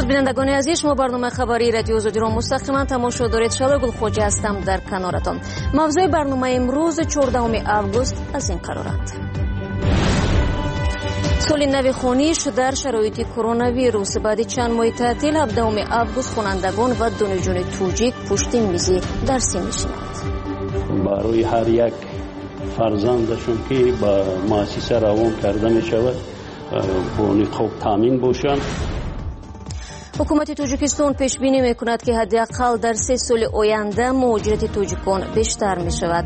بینندگان عزیز، شما برنامه خبری رادیو آزادی را مستقیما تماشا دارید. شب گلخوجی هستم در کنارتان. موضوع برنامه امروز 14 آگوست از این قرارند: سال نو خونیش در شرایط کرونا ویروس. بعد چند ماه تعطیل 17 آگوست خوانندگان و دانشجویان توجیک پشت میزی درسی میشینند. برای هر یک فرزندشون که با مؤسسه روان کرده می شود با نقاب تامین باشند. حکومت تاجیکستان پیش بینی می کند که حداقل در 3 سال آینده مهاجرت تاجیکان بیشتر می شود.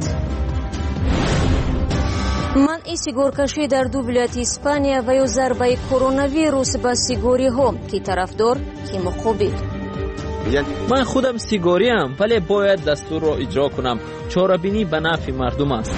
منع سیگارکشی در 2 ولایت اسپانیا و یا ضربه کرونا ویروس به سیگاری ها، کی طرفدار کی مقابل. من خودم سیگاری ام، ولی باید دستور را اجرا کنم. چاره‌بینی به نفع مردم است.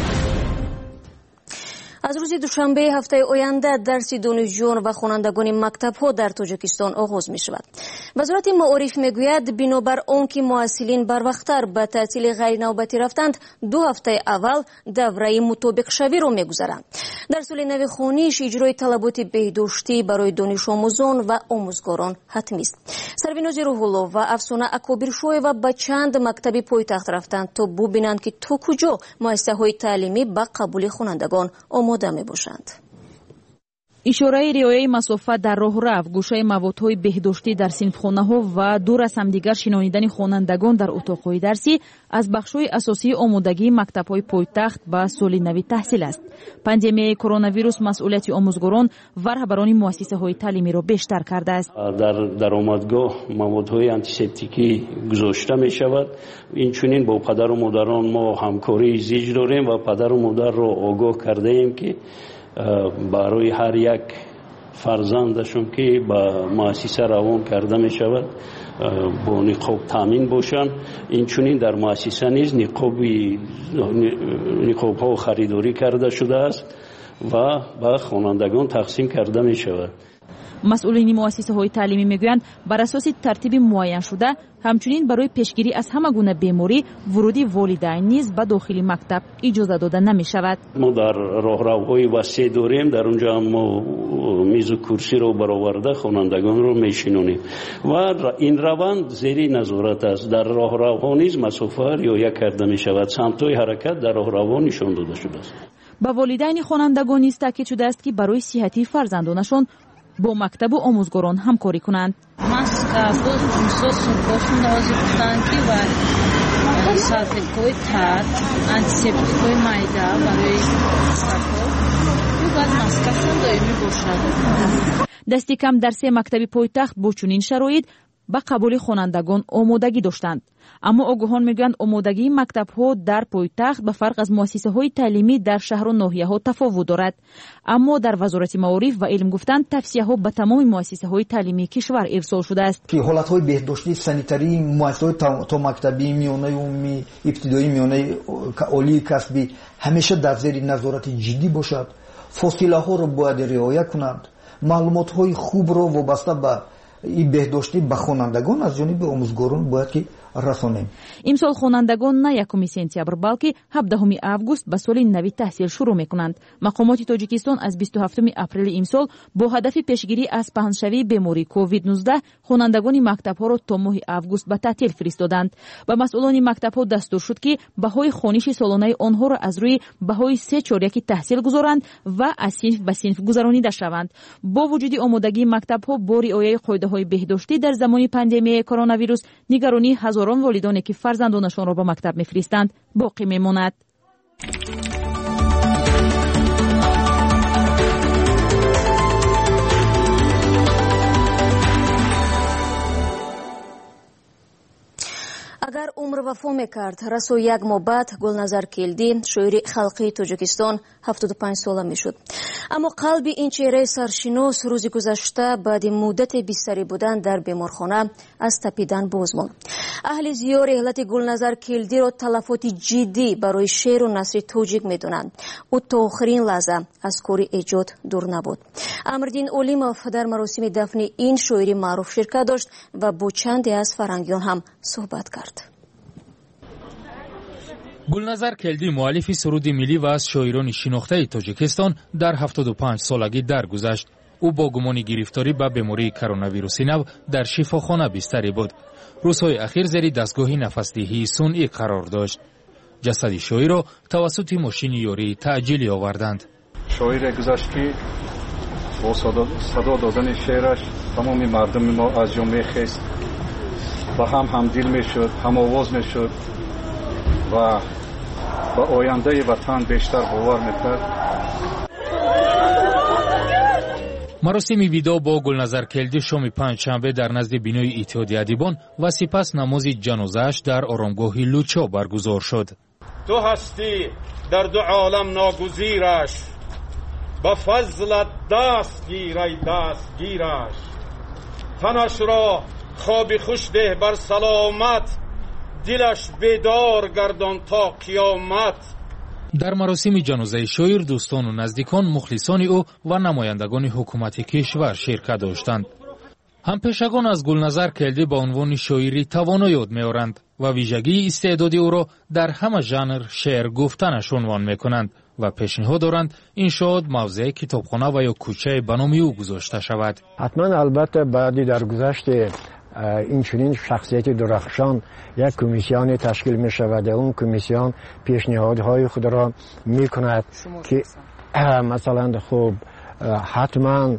از روز دوشنبه هفته آینده درس دانشجویان و خوانندگان مکتب‌ها در تاجیکستان آغاز می‌شود. وزارت معارف می‌گوید بنابر آنکه محصلین بروقتر به تعطیل غیر نوبتی رفتند، 2 هفته اول دوره مطابق شوی را می‌گذرند. در سال نو خوانیش اجرای طلبات بهداشتی برای دانش آموزان و آموزگاران حتمی است. سربیناز روح‌الله و افسانه اکابرشویوا به چند مکتب پایتخت رفتند تا ببینند که تا کجا مؤسسه‌های تعلیمی به قبول خوانندگان آماده می‌باشند. اشاره رعایت مسافت در راه رفت، گوشه موادهای بهداشتی در صنفخانه‌ها و دور از همدیگر شنانیدن خوانندگان در اتاق‌های درسی از بخش‌های اساسی آمادگی مکتب‌های پایتخت به سال نو تحصیل است. پاندمیای کرونا ویروس مسئولیت آموزگاران و رهبران مؤسسه‌های تعلیمی را بیشتر کرده است. در درآمدگاه موادهای آنتیسپتیکی گذاشته می‌شود. این چنین با پدر و مادران ما همکاری زیج داریم و پدر و مادر را آگاه کرده ایم که برای هر یک فرزندشون که به مؤسسه روان کرده می شود با نقاب تامین باشند. این چنین در مؤسسه نیز نقاب ها خریداری کرده شده است و به خوانندگان تقسیم کرده می شود. مسئولین مؤسسه‌های تعلیمی میگویند بر اساس ترتیب معین شده، همچنین برای پیشگیری از همه گونه بیماری ورودی والدین نیز به داخل مکتب اجازه داده نمی شود. ما در راهروهای وسیع داریم، در اونجا ما میز و کرسی رو برآورده خوانندگان رو میشینونیم و این روند زیر نظارت است. در راهروها نیز مسافه رعایت کرده می شود. سمت‌های حرکت در راهرو نشان داده شده است. با والدین خوانندگان نیز تاکید شده است که برای صحتی فرزندانشان با مکتب و آموزگاران همکاری کنند. ماسک باشون لازم بودن که و سالفک‌های تر، آنتیسپتیک‌های مایده برای سرکار و باید ماسکشون دائمی باشد. دستی کم در 3 مکتب پایتخت با چنین شرایط به قبول خوانندگان آمادگی داشتند. اما آگاهان میگویند آمادگی مکتب‌ها در پایتخت به فرق از مؤسسه‌های تعلیمی در شهر و ناحیه‌ها تفاوت دارد. اما در وزارت معارف و علم گفتند توصیه‌ها به تمام مؤسسه‌های تعلیمی کشور ارسال شده است. که حالت‌های بهداشتی سانیتاری مؤسسه‌های تا مکتبی، میانه عمومی، ابتدایی، میانه عالی کسبی همیشه در زیر نظارت جدی باشد. فاصله‌ها را باید رعایت کنند. معلومات‌های خوب را وابسته به این بهداشتی به خوانندگان از جانب آموزگاران باید که رسانیم. امسال خوانندگان نه 1 سپتامبر بلکه 17 آگوست به سال نو تحصیل شروع میکنند. مقامات تاجیکستان از 27 اپریل امسال با هدف پیشگیری از پهنشوی بیماری کووید 19 خوانندگان مکتب‌ها را تا ماه آگوست به تعطیل فرستادند. به مسئولان مکتب‌ها دستور شد که بهای خوانش سالانه آنها را از روی بهای 3/4 تحصیل گذارند و از صنف به صنف گذرانیده شوند. با وجود آمادگی مکتب‌ها با رعایت قاعده‌های بهداشتی در زمان پاندمی کرونا ویروس، نگرانی هزاران والدانی که فرزندانشان را به مکتب می‌فرستند باقی می‌ماند. اگر عمر وفا میکرد رسو 1 ماه بعد گلنظر کلدی شاعر خلقی تاجیکستان 75 ساله میشد. اما قلب این چهره سرشناس روز گذشته بعد مدت بستری بودن در بیمارخانه از تپیدن باز ماند. اهل زیار اهلت گلنظر کلدی را تلفات جدی برای شعر و نثر تاجیک میدونند. او تا آخرین لحظه از کار ایجاد دور نبود. امردین اولیموف در مراسم دفن این شاعر معروف شرکت داشت و با چندی از فرهنگیان هم صحبت کرد. گلنظر کلدی مؤلف سرود ملی و از شاعران شناخته تاجیکستان در 75 سالگی درگذشت. او با گمان گرفتاری به بیماری کرونا نو در شفاخانه بستری بود. روزهای اخیر زیر دستگاه نفسدهی صنعی قرار داشت. جسد شاعر را توسط ماشین یاری تعجیلی آوردند. شاعر گذشت که با صدا دادن شعرش تمام مردم ما از جا میخست و هم دل میشد، هم آواز میشد و با آینده وطن بیشتر باور میکرد. مراسم ویدا با گلنظر کلدی شام پنجشنبه در نزد بینای اتحادیه ادیبان و سپس نماز جنازه‌اش در آرامگاه لوچا برگزار شد. تو هستی در دو عالم ناگزیرش، با فضلت دست گیر ای دست گیرش. تنش را خوابی خوش ده بر سلامت، دلش بیدار گردان تا قیامت. در مراسم جنازه شاعر دوستان و نزدیکان، مخلصان او و نمایندگان حکومت کشور شرکت داشتند. همپیشگان از گلنظر کلدی با عنوان شاعری توانا یاد می‌آورند و ویژگی استعداد او را در همه ژانر شعر گفتنش عنوان می‌کنند و پیشنهاد دارند انشاء موضع کتابخانه و یا کوچه به نام او گذاشته شود. حتما البته بعدی در گذشت این چنین شخصیت درخشان یک کمیسیون تشکیل می شود. اون کمیسیون پیشنهادهای خود را می کند که مثلا خب حتما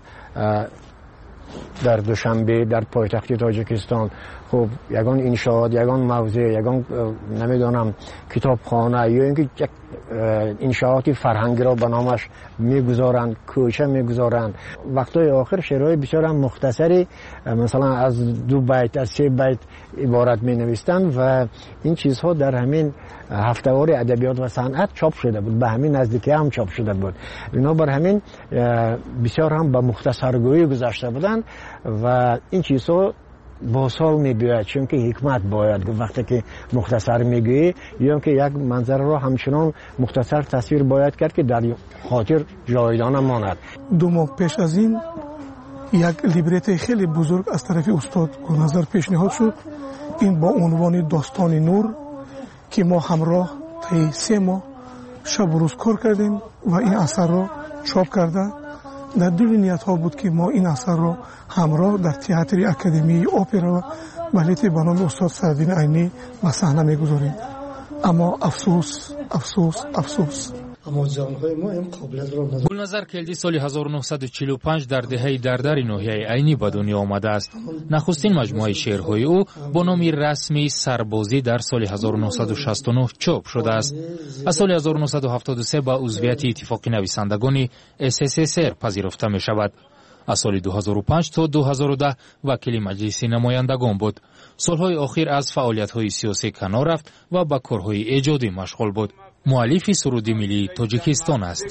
در دوشنبه در پایتخت تاجیکستان خب یگان انشاءات، یگان موضع، یگان نمیدونم کتابخانه یا اینکه انشاءاتی فرهنگی را به نامش میگذارند، کوچه میگذارند. وقتای آخر شعرهای بسیار هم مختصری مثلا از 2 بیت از 3 بیت عبارت می نویستند و این چیزها در همین هفتهوار ادبیات و صنعت چاپ شده بود، به همین نزدیکی هم چاپ شده بود. بنابر همین بسیار هم به مختصرگویی گذاشته بودند و این چیزها با سال می‌باید، چون که حکمت باید وقتی که مختصر میگی یا که یک منظر را همچنان مختصر تصویر باید کرد که در خاطر جاودانه ماند. 2 ماه پیش از این یک لیبرت خیلی بزرگ از طرف استاد گلنظر پیشنهاد شد. این با عنوان داستان نور که ما همراه طی 3 ماه شب و روز کار کردیم و این اثر را چاپ کرده. در دل نیت ها بود که ما این اثر را همراه در تئاتر اکادمی اپرا و بالت به نام استاد سعدین عینی به صحنه میگذاریم. اما افسوس افسوس افسوس، اما جانهای ما این قابلیت را ندارد. گلنظر کلدی سال 1945 در دهه دردر ناحیه عینی به دنیا آمده است. نخستین مجموعه شعرهای او با نام رسمی سربازی در سال 1969 چاپ شده است. از سال 1973 با عضویت اتفاق نویسندگان SSSR پذیرفته می شود. از سال 2005 تا 2010 وکیل مجلس نمایندگان بود. سالهای آخر از فعالیت‌های سیاسی کنار رفت و به کارهای ایجادی مشغول بود. مؤلف سرود ملی تاجیکستان است.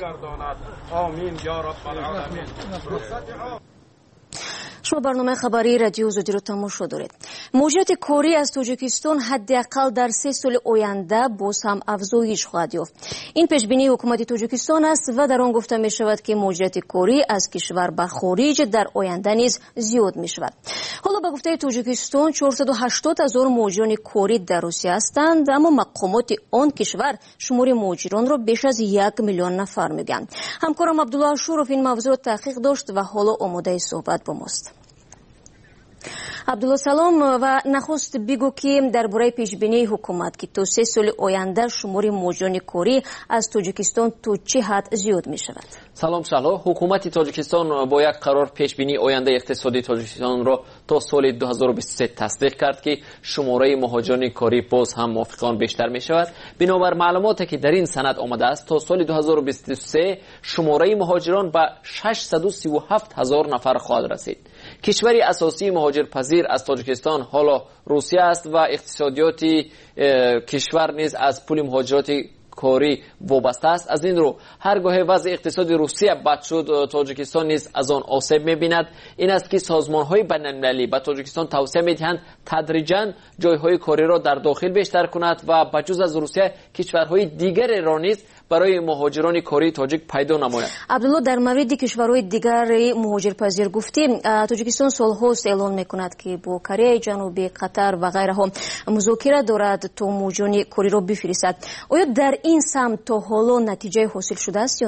شما برنامه خبری رادیو زودی رو تماشا دارید. موجودیت کاری از تاجیکستان حداقل در 3 سال آینده باز هم افزایش خواهد یافت. این پیشبینی حکومت تاجیکستان است و در آن گفته می شود که موجودیت کاری از کشور به خارج در آینده نیز زیاد می شود. حالا به گفته تاجیکستان 480,000 مهاجران کاری در روسیه هستند، اما مقامات آن کشور شمار مهاجران را بیش از 1 میلیون نفر میگویند. همکارم عبدالله اشورف این موضوع را تحقیق داشت و حالا آماده صحبت با ماست. عبدالله سلام و نخست بگو که درباره پیشبینی حکومت که تا 3 سال آینده شمار مهاجران کاری از تاجیکستان تو چه حد زیاد می شود؟ سلام شهلا. حکومت تاجیکستان با یک قرار پیشبینی آینده اقتصادی تاجیکستان را تا سال 2023 تصدیق کرد که شماره مهاجران کاری باز هم موافقان بیشتر می شود. بنابر معلوماتی که در این سند آمده است تا سال 2023 شماره مهاجران به 637,000 نفر خواهد رسید. کشوری اساسی مهاجرپذیر از تاجیکستان حالا روسیه است و اقتصادیات کشور نیز از پول مهاجرات کاری وابسته است. از این رو هرگاه وضع اقتصادی روسیه بد شد، تاجیکستان نیز از آن آسیب می‌بیند. این است که سازمان‌های بین‌المللی به تاجیکستان توصیه می‌دهند تدریجاً جای‌های کاری را در داخل بیشتر کند و بجز از روسیه کشورهای دیگر را نیز برای مهاجران کاری تاجیک پیدا نماید. عبدالله، در مورد کشورهای دیگر مهاجرپذیر گفتیم. تاجیکستان سالهاست اعلان می‌کند که با کره جنوبی، قطر و غیرها مذاکره دارد تا مهاجران کاری را بفرستد. آیا در این سمت تا حالا نتیجه حاصل شده است یا نه؟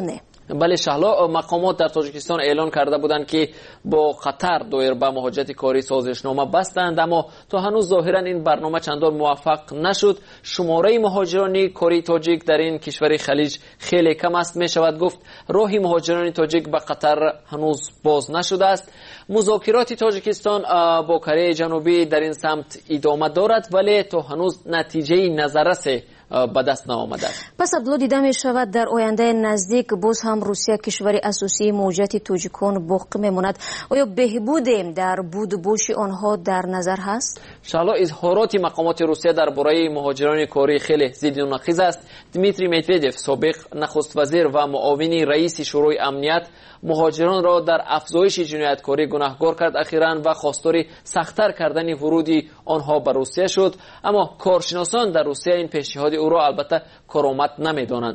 بله شهلا، مقامات در تاجیکستان اعلان کرده بودند که با قطر دایر به مهاجرت کاری سازشنامه بستند، اما تا هنوز ظاهرا این برنامه چندان موفق نشد. شماره مهاجران کاری تاجیک در این کشور خلیج خیلی کم است. می شود گفت راه مهاجران تاجیک به قطر هنوز باز نشده است. مذاکرات تاجیکستان با کره جنوبی در این سمت ادامه دارد، ولی تا هنوز نتیجه نظررس به دست نآمده است. پس عبدالله دیده می شود در آینده نزدیک باز هم روسیه کشور اساسی مهاجرت تاجیکان باقی میماند. آیا بهبود در بود و بوش آنها در نظر هست؟ شالا اظهارات مقامات روسیه درباره مهاجران کاری خیلی ضد و نقیض است. دمیتری مدودف سابق نخست وزیر و معاون رئیس شورای امنیت مهاجران را در افزایش جنایتکاری گناهکار کرد اخیراً و خواستار سخت‌تر کردن ورود آنها به روسیه شد، اما کارشناسان در روسیه این پیشنهاد او را البته کارآمد نمی‌دانند.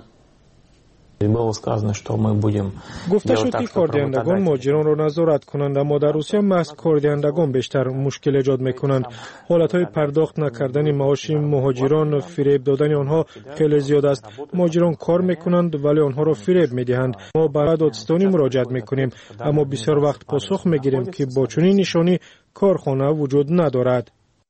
گفته شد که کاردهندگان مهاجران را نظارت کنند، اما در روسیه محض کاردهندگان بیشتر مشکل ایجاد میکنند. حالتهای پرداخت نکردن معاش مهاجران، فریب دادن آنها خیلی زیاد است. مهاجران کار میکنند ولی آنها را فریب میدهند. ما برای دادستانی مراجعت میکنیم، اما بسیار وقت پاسخ میگیریم که با چنین نشانی کارخانه وجود ندارد.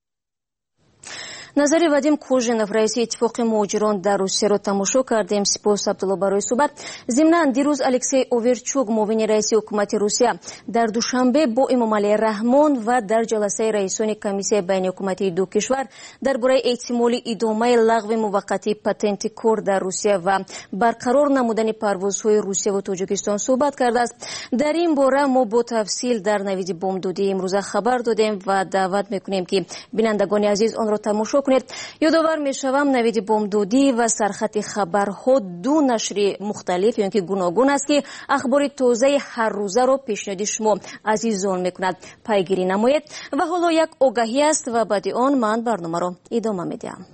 نظری وادیم کوژنов رئیس اتفاق مهاجران در روسیه را تماشا کردیم. سپاس عبدالله برای صحبت. ضمناً دیروز الکسی اوورچوک معاون رئیس حکومت روسیه در دوشنبه با امامعلی رحمان و در جلسه رئیسان کمیسیون بین حکومتی دو کشور درباره احتمال ادامه لغو موقتی پتنت کار در روسیه و برقرار نمودن پروازهای روسیه و تاجیکستان صحبت کرده است. در این باره ما با تفصیل در نوید بامدادی امروز خبر دادیم و دعوت میکنیم که بینندگان عزیز آن را تماشا کنید. یادآور میشوم نوید بامدادی و سرخط خبرها دو نشر مختلف یعنی که گوناگون است که اخبار تازه هر روزه را پیشنهاد شما عزیزان میکند پیگیری نمایید. و حالا یک آگاهی است و بعد آن من برنامه را ادامه میدم.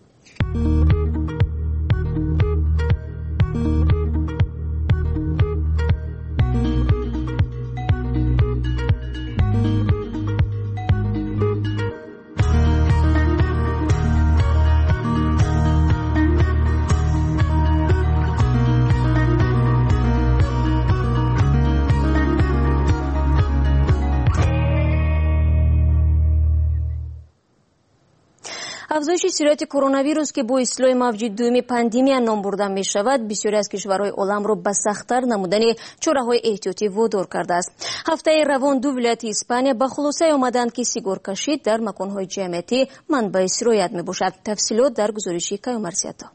افزایش سرایت کرونا ویروس که با اصلاح موج دوم پاندمی نام برده می شود بسیاری از کشورهای عالم را به سخت‌تر نمودن چاره‌های احتیاطی وادار کرده است. هفته روان دو ولایت اسپانیا به خلاصه آمدند که سیگار کشید در مکان‌های جمعیتی منبع سرایت می باشد. تفصیلات در گزارش کیومرسیتا.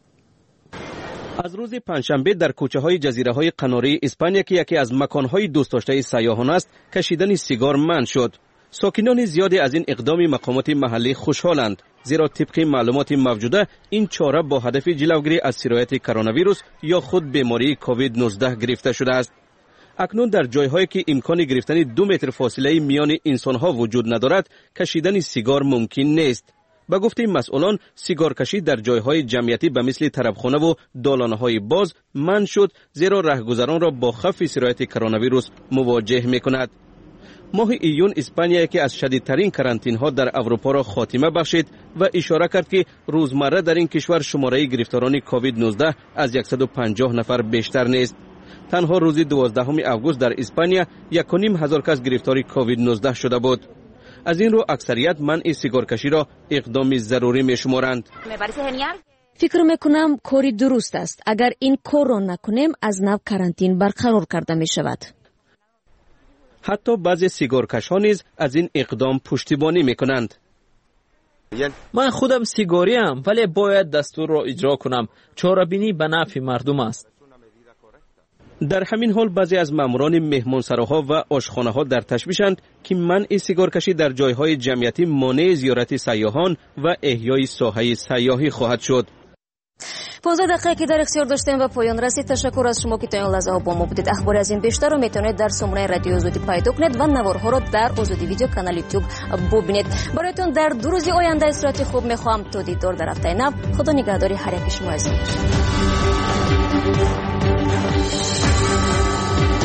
از روز پنجشنبه در کوچه‌های جزیره‌های قناری اسپانیا که یکی از مکان‌های دوست داشته سیاحان است، کشیدن سیگار منع شد. ساکنان زیادی از این اقدام مقامات محلی خوشحالند، زیرا طبق معلومات موجوده این چاره با هدف جلوگیری از سرایت کرونا ویروس یا خود بیماری کووید 19 گرفته شده است. اکنون در جایهایی که امکان گرفتن 2 متر فاصله میان انسانها وجود ندارد، کشیدن سیگار ممکن نیست. به گفته مسئولان، سیگار کشی در جایهای جمعیتی به مثل طربخانه و دالانهای باز منع شد، زیرا رهگذران را با خطر سرایت کرونا ویروس مواجه می‌کند. ماه ایون اسپانیا که از شدیدترین کرانتین ها در اروپا را خاتمه بخشید و اشاره کرد که روزمره در این کشور شماره گرفتاران کووید 19 از 150 نفر بیشتر نیست. تنها روز 12 آگوست در اسپانیا 1,500 کس گرفتار کووید 19 شده بود. از این رو اکثریت منع سیگار کشی را اقدام ضروری می شمارند. فکر میکنم کاری درست است. اگر این کار را نکنیم از نو کرانتین برقرار کرده می شود. حتی بعضی سیگارکش‌ها نیز از این اقدام پشتیبانی میکنند. من خودم سیگاریم ولی باید دستور را اجرا کنم. چاره‌بینی به نفع مردم است. در همین حال بعضی از ماموران مهمانسراها و آشخانه‌ها در تشویشند که منع سیگارکشی در جایهای جمعیتی مانع زیارت سیاحان و احیای ساحه سیاحی خواهد شد. 15 دقیقه که در اختیار داشتیم و پایان رسید. تشکر از شما که تا این لحظه با ما بودید. اخبار از این بیشتر رو میتونید در سامانه رادیو آزادی پیدا کنید و نوارها را در آزادی ویدیو کانال یوتیوب ببینید. برایتون در 2 روز آینده استراحت خوب میخوام. تا دیدار در هفته نو. خدا نگهداری هر یک شما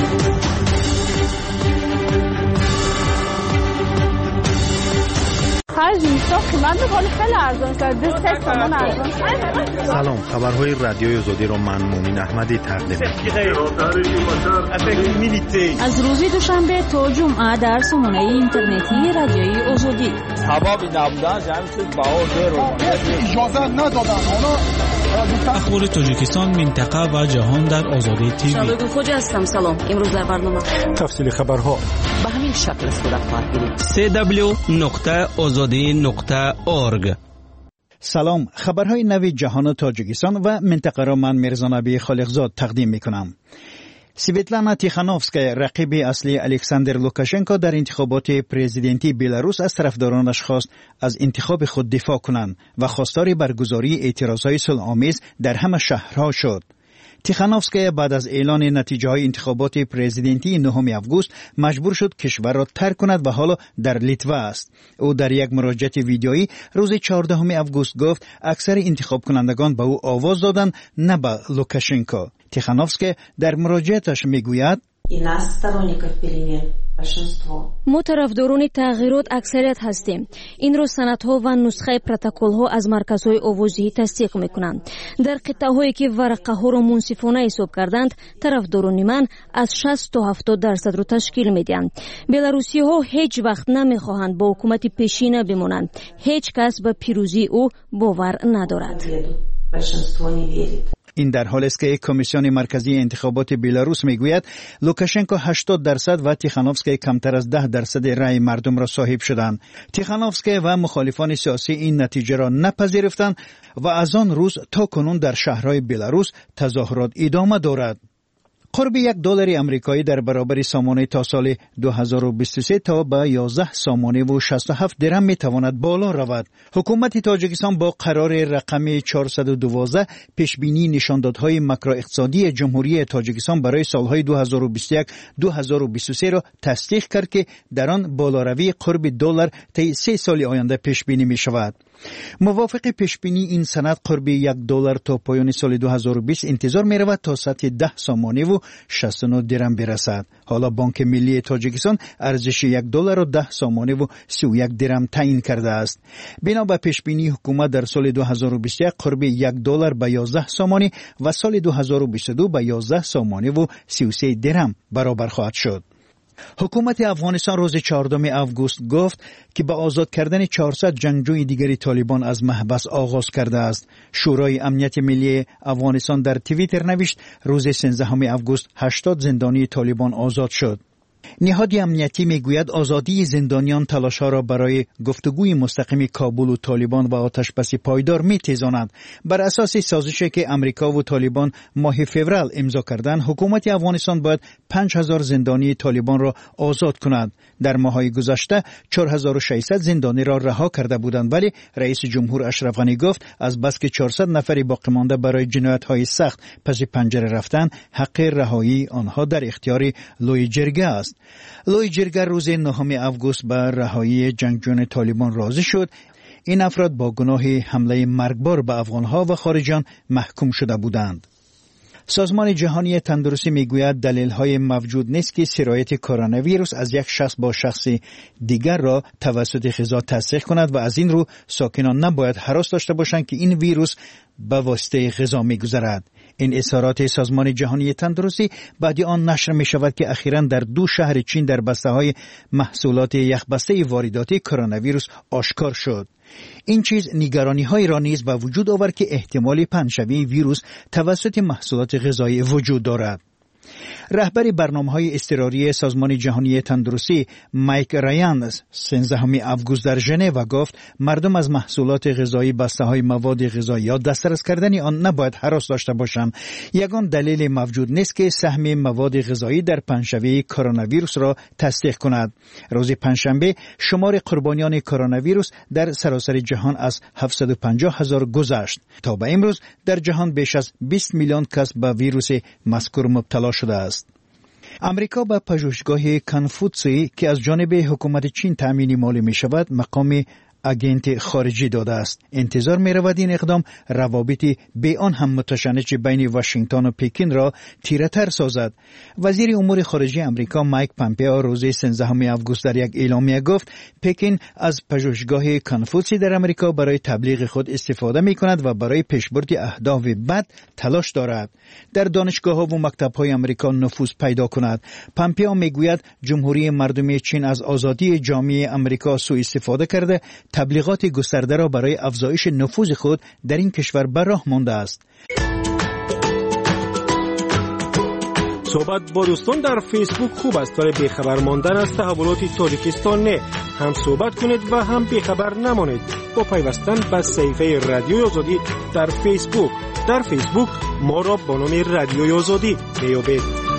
عزیز. خرج میشه قیمت ولی خیلی ارزان شده 3 تومن ارزان شده. سلام، خبرهای رادیوی آزادی رو من مومین احمدی تقدیم می‌کنم. از روز دوشنبه تا جمعه در سامانه اینترنتی رادیوی آزادی. حبابی نبودن جمعیت باور رو اجازه ندادن. اخبار تاجیکستان، منطقه و جهان در آزادی تیوی. شبکه خوج هستم. سلام. امروز در برنامه تفصیل خبرها به همین شکل صورت خواهد گرفت. www.azadi.org. سلام، خبرهای نوی جهان تاجیکستان و منطقه را من میرزا نبی خالقزاد تقدیم میکنم. سویتلانا تیخانوفسکا رقیب اصلی الکساندر لوکاشنکو در انتخابات پرزیدنتی بلاروس از طرفدارانش خواست از انتخاب خود دفاع کنند و خواستار برگزاری اعتراضهای صلح‌آمیز در همه شهرها شد. تیخانوفسکا بعد از اعلان نتیجه های انتخابات پرزیدنتی 9 آگوست مجبور شد کشور را ترک کند و حالا در لیتوا است. او در یک مراجعه ویدیویی روز 14 آگوست گفت اکثر انتخاب کنندگان به او آواز دادند، نه به لوکاشنکو. تیخانوفسکا در مراجعتش میگوید ما طرفداران تغییرات اکثریت هستیم. این را سندها و نسخه پروتکل‌ها از مرکزهای آوازی تصدیق می‌کنند. در قطعه‌هایی که ورقه‌ها را منصفانه حساب کردند، طرفداران من از 60 تا 70% را تشکیل می‌دهند. بلاروسی‌ها هیچ وقت نمی‌خواهند با حکومت پیشینه بمانند. هیچ کس به پیروزی او باور ندارد. این در حالی است که کمیسیون مرکزی انتخابات بلاروس میگوید لوکاشنکو 80% و تیخانوفسکا کمتر از 10% رأی مردم را صاحب شدند. تیخانوفسکا و مخالفان سیاسی این نتیجه را نپذیرفتند و از آن روز تا کنون در شهرهای بلاروس تظاهرات ادامه دارد. قرب $1 آمریکایی در برابر سامانه تا سال 2023 تا به 11 سامانه و 67 درم می تواند بالا رود. حکومت تاجیکستان با قرار رقم 412 پیشبینی نشاندادهای ماکرواقتصادی جمهوری تاجیکستان برای سالهای 2021-2023 را تصدیق کرد که در آن بالاروی قرب $1 طی 3 سال آینده پیشبینی می شود. موافق پیشبینی این سند قرب $1 تا پایان سال 2020 انتظار می رود تا سطح 10 سامانه و 69 درم برسد. حالا بانک ملی تاجیکستان ارزش $1 و 10 سامانه و 31 درم تعیین کرده است. بنا به پیشبینی حکومت در سال 2021 قرب $1 به 11 سامانه و سال 2022 به 11 سامانه و 33 درم برابر خواهد شد. حکومت افغانستان روز 14 آگوست گفت که به آزاد کردن 400 جنگجوی دیگری طالبان از محبس آغاز کرده است. شورای امنیت ملی افغانستان در توییتر نوشت روز 13 آگوست 80 زندانی طالبان آزاد شد. نهاد امنیتی میگوید آزادی زندانیان تلاش‌ها را برای گفتگوی مستقیم کابل و طالبان و آتشبس پایدار می‌تیزاند. بر اساس سازشی که امریکا و طالبان ماه فوریه امضا کردند، حکومت افغانستان باید 5000 زندانی طالبان را آزاد کند. در ماه‌های گذشته 4600 زندانی را رها کرده بودند، ولی رئیس جمهور اشرف غنی گفت از بس که 400 نفر باقی مانده برای جنایت‌های سخت پس پنجره رفتن، حق رهایی آنها در اختیار لوی جرگه است. لوی جرگه روز 9 آگوست به رهایی جنگجویان طالبان راضی شد. این افراد با گناه حمله مرگبار به افغانها و خارجیان محکوم شده بودند. سازمان جهانی تندرستی میگوید دلیل‌های موجود نیست که سرایت کرونا ویروس از یک شخص با شخص دیگر را توسط غذا تصدیق کند و از این رو ساکنان نباید هراس داشته باشند که این ویروس به واسطه غذا می‌گذرد. این اظهارات سازمان جهانی تندرستی بعد آن نشر می شود که اخیراً در 2 شهر چین در بسته‌های محصولات یخبسته وارداتی کرونا ویروس آشکار شد. این چیز نگرانی‌های را نیز به وجود آورد که احتمال پنه‌شوی ویروس توسط محصولات غذایی وجود دارد. رهبر برنامه‌های اضطراری سازمان جهانی تندرستی مایک رایان 13 آگوست در ژنو گفت مردم از محصولات غذایی بسته‌های مواد غذایی یا دسترس کردن آن نباید هراس داشته باشند. یگان دلیل موجود نیست که سهم مواد غذایی در پنه‌شوی کرونا ویروس را تصدیق کند. روز پنجشنبه شمار قربانیان کرونا ویروس در سراسر جهان از 750,000 گذشت. تا به امروز در جهان بیش از 20 میلیون کس به ویروس مذکور مبتلا شده است. امریکا به پژوهشگاه کنفوتسی که از جانب حکومت چین تأمین مالی می شود مقام اگنت خارجی داده است. انتظار می رود این اقدام روابط به آن هم متشنج بین واشنگتن و پکین را تیره‌تر سازد. وزیر امور خارجه آمریکا مایک پامپئو روز 13 آگوست در یک اعلامیه گفت پکین از پژوهشگاه کنفوسی در آمریکا برای تبلیغ خود استفاده می کند و برای پیشبرد اهداف بد تلاش دارد. در دانشگاه‌ها و مکتب‌های آمریکا نفوذ پیدا کند. پامپئو میگوید جمهوری مردمی چین از آزادی جامعه آمریکا سوء استفاده کرده تبلیغات گسترده را برای افزایش نفوذ خود در این کشور بر راه مانده است. صحبت با دوستان در فیسبوک خوب است ولی بیخبر ماندن از تحولات تاجیکستان نه. هم صحبت کنید و هم بیخبر نمانید با پیوستن به صفحه رادیوی آزادی در فیسبوک. در فیسبوک ما را با نام رادیوی آزادی بیابید.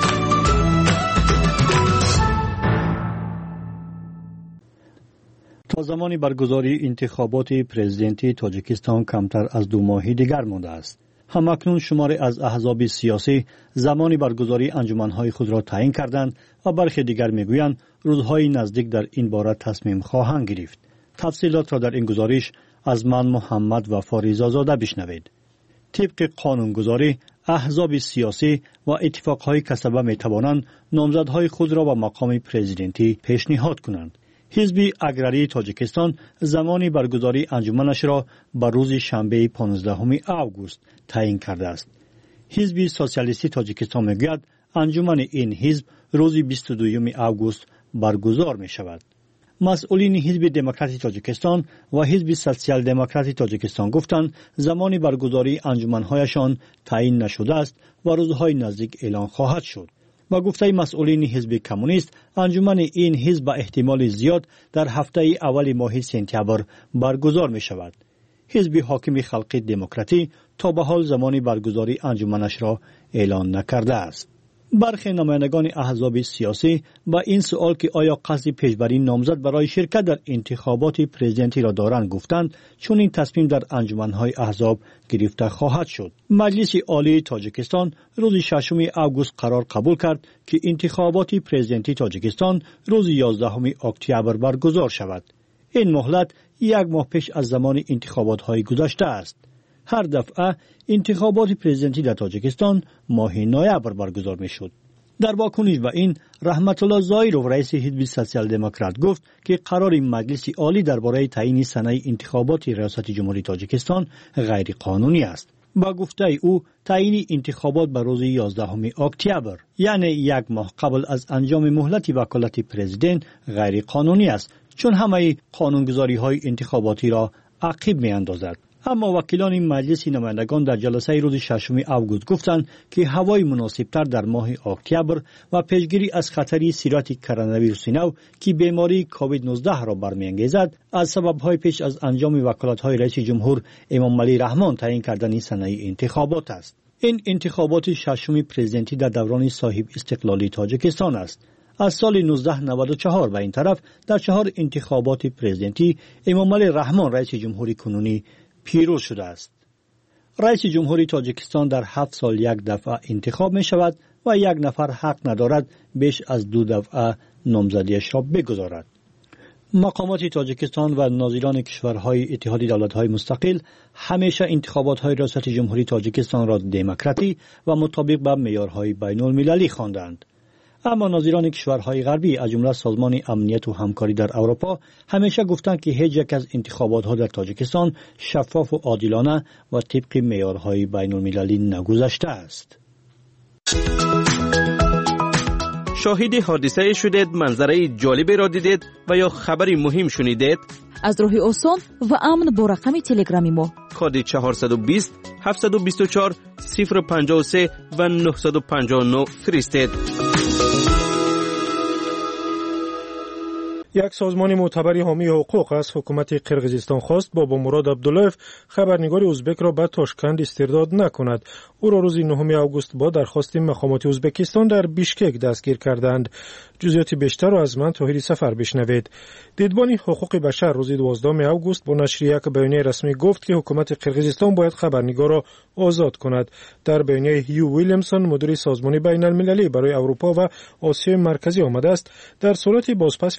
تا زمان برگزاری انتخابات پرزیدنتی تاجیکستان کمتر از 2 ماه دیگر مانده است. همکنون شماری از احزاب سیاسی زمان برگزاری انجمنهای خود را تعیین کردند و برخی دیگر میگویند روزهای نزدیک در این باره تصمیم خواهند گرفت. تفصیلات را در این گزارش از من محمد و فاریزا زاده بشنوید. طبق قانونگذاری احزاب سیاسی و اتفاقهای کسبه می توانند نامزدهای خود را به مقام پرزیدنتی پیشنهاد کنند. حزب اگراری تاجیکستان زمانی برگزاری انجمنش را به روز شنبه 15 آگوست تعیین کرده است. حزب سوسیالیستی تاجیکستان میگوید انجمن این حزب روز 22 آگوست برگزار می شود. مسئولین حزب دموکراتی تاجیکستان و حزب سوسیال دموکراتی تاجیکستان گفتند زمانی برگزاری انجمنهایشان تعیین نشده است و روزهای نزدیک اعلان خواهد شد. با گفته مسئولین حزب کمونیست انجمن این حزب به احتمال زیاد در هفته اول ماه سپتامبر برگزار می شود. حزب حاکم خلقی دموکراتی تا به حال زمانی برگزاری انجمنش را اعلان نکرده است. برخی نمایندگان احزاب سیاسی با این سوال که آیا قصد پیشبری نامزد برای شرکت در انتخابات پرزیدنتی را دارند گفتند چون این تصمیم در انجمنهای احزاب گرفته خواهد شد. مجلس عالی تاجیکستان روز 6 آگوست قرار قبول کرد که انتخابات پرزیدنتی تاجیکستان روز 11 اکتبر برگزار شود. این مهلت 1 ماه پیش از زمان انتخابات گذشته است. هر دفعه انتخابات پرزیدنتی در تاجیکستان ماه نوامبر برگزار می شد. در واکنش به این رحمت الله ظاهرو رئیس حزب سوسیال دموکرات گفت که قرار مجلس عالی درباره تعیین سنه انتخابات ریاست جمهوری تاجیکستان غیر قانونی است. با گفته او تعیین انتخابات به روز 11 اکتبر یعنی 1 ماه قبل از انجام مهلت وکالت پرزیدنت غیر قانونی است چون همه قانونگذاری های انتخاباتی را عقب می اندازد. اما وکیلان مجلس نمایندگان در جلسه روز 6 آگوست گفتند که هوای مناسبتر در ماه اکتبر و پیشگیری از خطر سیرت کرونا ویروس نو که بیماری کووید 19 را برمی‌انگیزد از سبب‌های پیش از انجام وکالت‌های رئیس جمهور امام علی رحمان تعیین کردن سنه انتخابات است. این انتخابات 6 پرزیدنتی در دوران صاحب استقلالی تاجیکستان است. از سال 1994 به این طرف در 4 انتخابات پرزیدنتی امام علی رحمان رئیس جمهوری کنونی پیروز شده است. رئیس جمهوری تاجیکستان در 7 سال 1 دفعه انتخاب می شود و 1 نفر حق ندارد بیش از 2 دفعه نامزدیش را بگذارد. مقامات تاجیکستان و ناظران کشورهای اتحاد دولت‌های مستقل همیشه انتخابات‌های ریاست جمهوری تاجیکستان را دموکراتی و مطابق با معیارهای بین‌المللی خواندند. اما ناظران کشورهای غربی از جمله سازمان امنیت و همکاری در اروپا همیشه گفتند که هیچ یک از انتخابات‌ها در تاجیکستان شفاف و عادلانه و طبق معیارهای بین‌المللی نگذشته است. شاهد حادثه شدید، منظره جالبی را دیدید و یا خبری مهم شنیدید؟ از راه آسان و امن با رقم تلگرامی ما کد 420 724 053 و 959 فرستید. یک سازمان معتبر حامی حقوق از حکومت قرقیزستان خواست بابا مراد عبداللهف خبرنگار ازبک را به تاشکند استرداد نکند. او را روز 9 آگوست با درخواست مقامات ازبکستان در بیشکک دستگیر کردند. جزئیات بیشتر را از من طاهری سفر بشنوید. دیدبان حقوق بشر روز 12 آگوست با نشر یک بیانیه رسمی گفت که حکومت قرقیزستان باید خبرنگار را آزاد کند. در بیانیه هیو ویلیامسون مدیر سازمان بین المللی برای اروپا و آسیای مرکزی آمده است در صورت بازپس فرستادن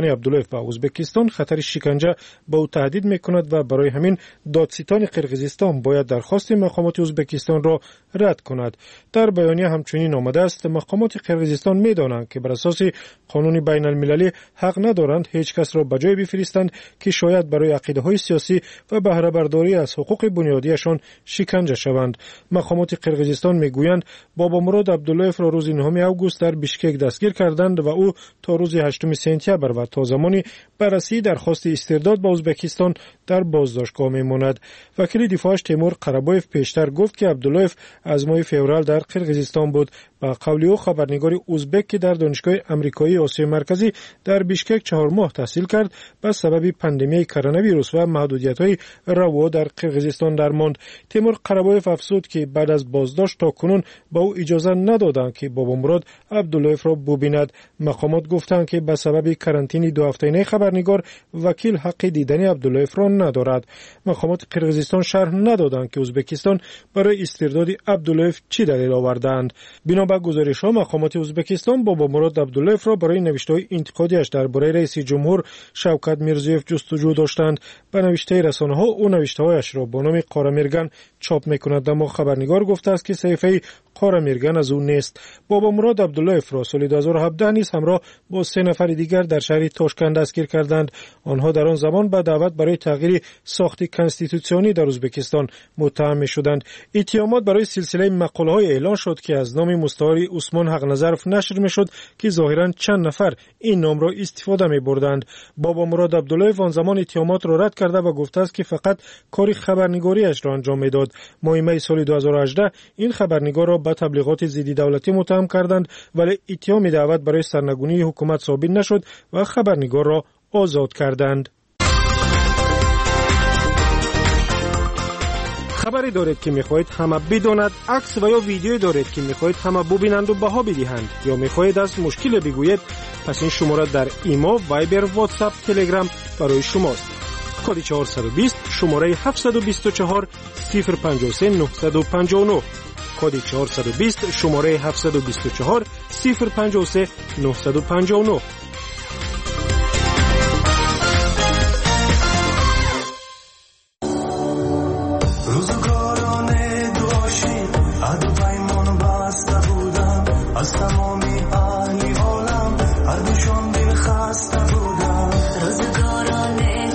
عبداللهیف و ازبکستان خطر شکنجه به او تهدید میکند و برای همین دادستان قرقیزستان باید درخواست مقامات ازبکستان را رد کند. در بیانیه همچنین آمده است مقامات قرقیزستان میدانند که بر اساس قانون بین المللی حق ندارند هیچ کس را به جای بفرستند که شاید برای عقیده های سیاسی و بهره برداری از حقوق بنیادیشان شکنجه شوند. مقامات قرقیزستان میگویند بابا مراد عبداللهیف را روز 9 آگوست در بیشکک دستگیر کردند و او تا روز 8 سپتامبر و تا زمانی بررسی درخواست استرداد به ازبکستان در بازداشتگاه میماند. وکیل دفاعش تیمور قربایف پیشتر گفت که عبداللهیف از ماه فوریه در قرقیزستان بود. با قول او خبرنگار ازبک که در دانشگاه آمریکایی آسیای مرکزی در بیشکک 4 ماه تحصیل کرد به سبب پاندمی کرونا ویروس و محدودیت‌های روا در قرقیزستان درماند. تیمور قربایف افزود که بعد از بازداشت تا کنون با او اجازه ندادند که بابا مراد عبداللهیف را ببیند. مقامات گفتند که به سبب کرانتین 2 هفته‌ای خبرنگار وکیل حق دیدن عبداللهیف را ندارد. مقامات قرقیزستان شرح ندادند که ازبکستان برای استرداد عبداللهیف چی دلیل آوردند. بنابر گزارش‌ها مقامات ازبکستان بابا مراد عبداللهیف را برای نوشته‌های انتقادیش درباره رئیس جمهور شوکت میرزیوف جستجو داشتند. به نوشته رسانه‌ها او نوشته‌هایش را با نام قاره میرگن چاپ می‌کند، اما خبرنگار گفته است که صحیفه قاره میرگن از او نیست. بابا مراد عبداللهیف را سال 2017 نیز همراه با 3 نفر دیگر در شهر تاشکند دستگیر کردند. آنها در آن زمان به دعوت برای تغییر ساخت کنستیتوسیونی در ازبکستان متهم شدند. اتهامات برای سلسله مقاله‌های اعلان شد که از نام مستعار عثمان حق نظرف نشر میشد که ظاهراً چند نفر این نام را استفاده می‌بردند. بابا مراد عبداللهیف آن زمان اتهامات را رد کرده و گفته است که فقط کار خبرنگاریش را انجام میداد. ماه می سال 2018 این خبرنگار را به تبلیغات ضد دولتی متهم کردند، ولی اتهام دعوت برای سرنگونی حکومت ثابت نشد و خبرنگار را آزاد کردند. خبری دارید که میخواهید همه بداند، عکس و یا ویدیویی دارید که میخواهید همه ببینند و بها بدهند، یا میخواهید از مشکل بگویید، پس این شماره در ایما، وایبر، واتساپ، تلگرام برای شماست. کد 420 شماره 724 053 959. کد 420 شماره 724 053 959. از تمامی اهلی عالم هر دوشون دل خسته بودم، روزگاران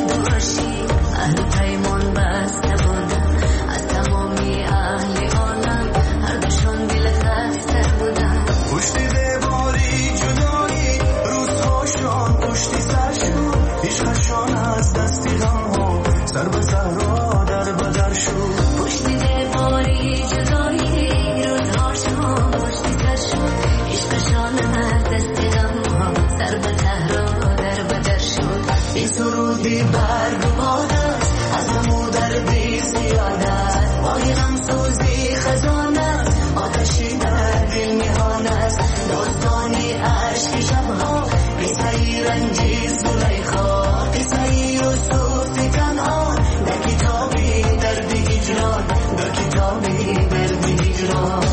دوشی اهل پیمان بسته بودم، از تمامی اهلی عالم هر دوشون دل خسته بودم. پشت دیواری جدایی روزهاشان پشتی سرشون، عشقشان از دستی غمها سر به صحرا در بدر شد. پشت دیواری جدایی روزهاشان پشتی سرشون، عشقشان از دستی غمها سر به صحرا در بدر شد. این سرودی برگ و باد است از غم و دردی زیاد است، ماهی غمسوزی خزانه است، آتشی در دل میهان است، داستانی عشق شبها، قصه رنجی زلیخا، قصه یوسف کنعان، در کتابی درد هجران، در کتابی درد هجران.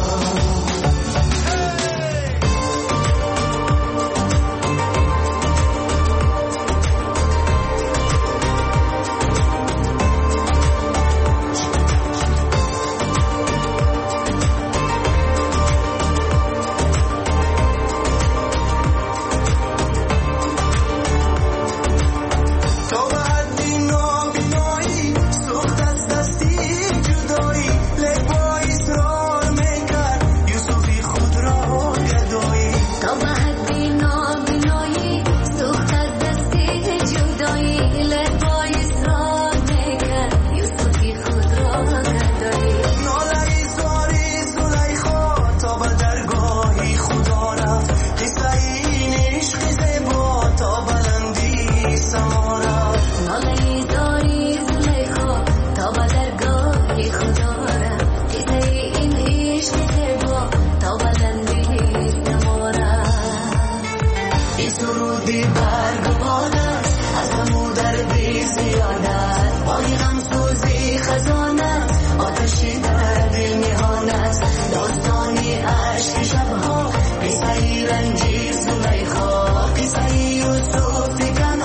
رنجی زلیخا، قصه یوسف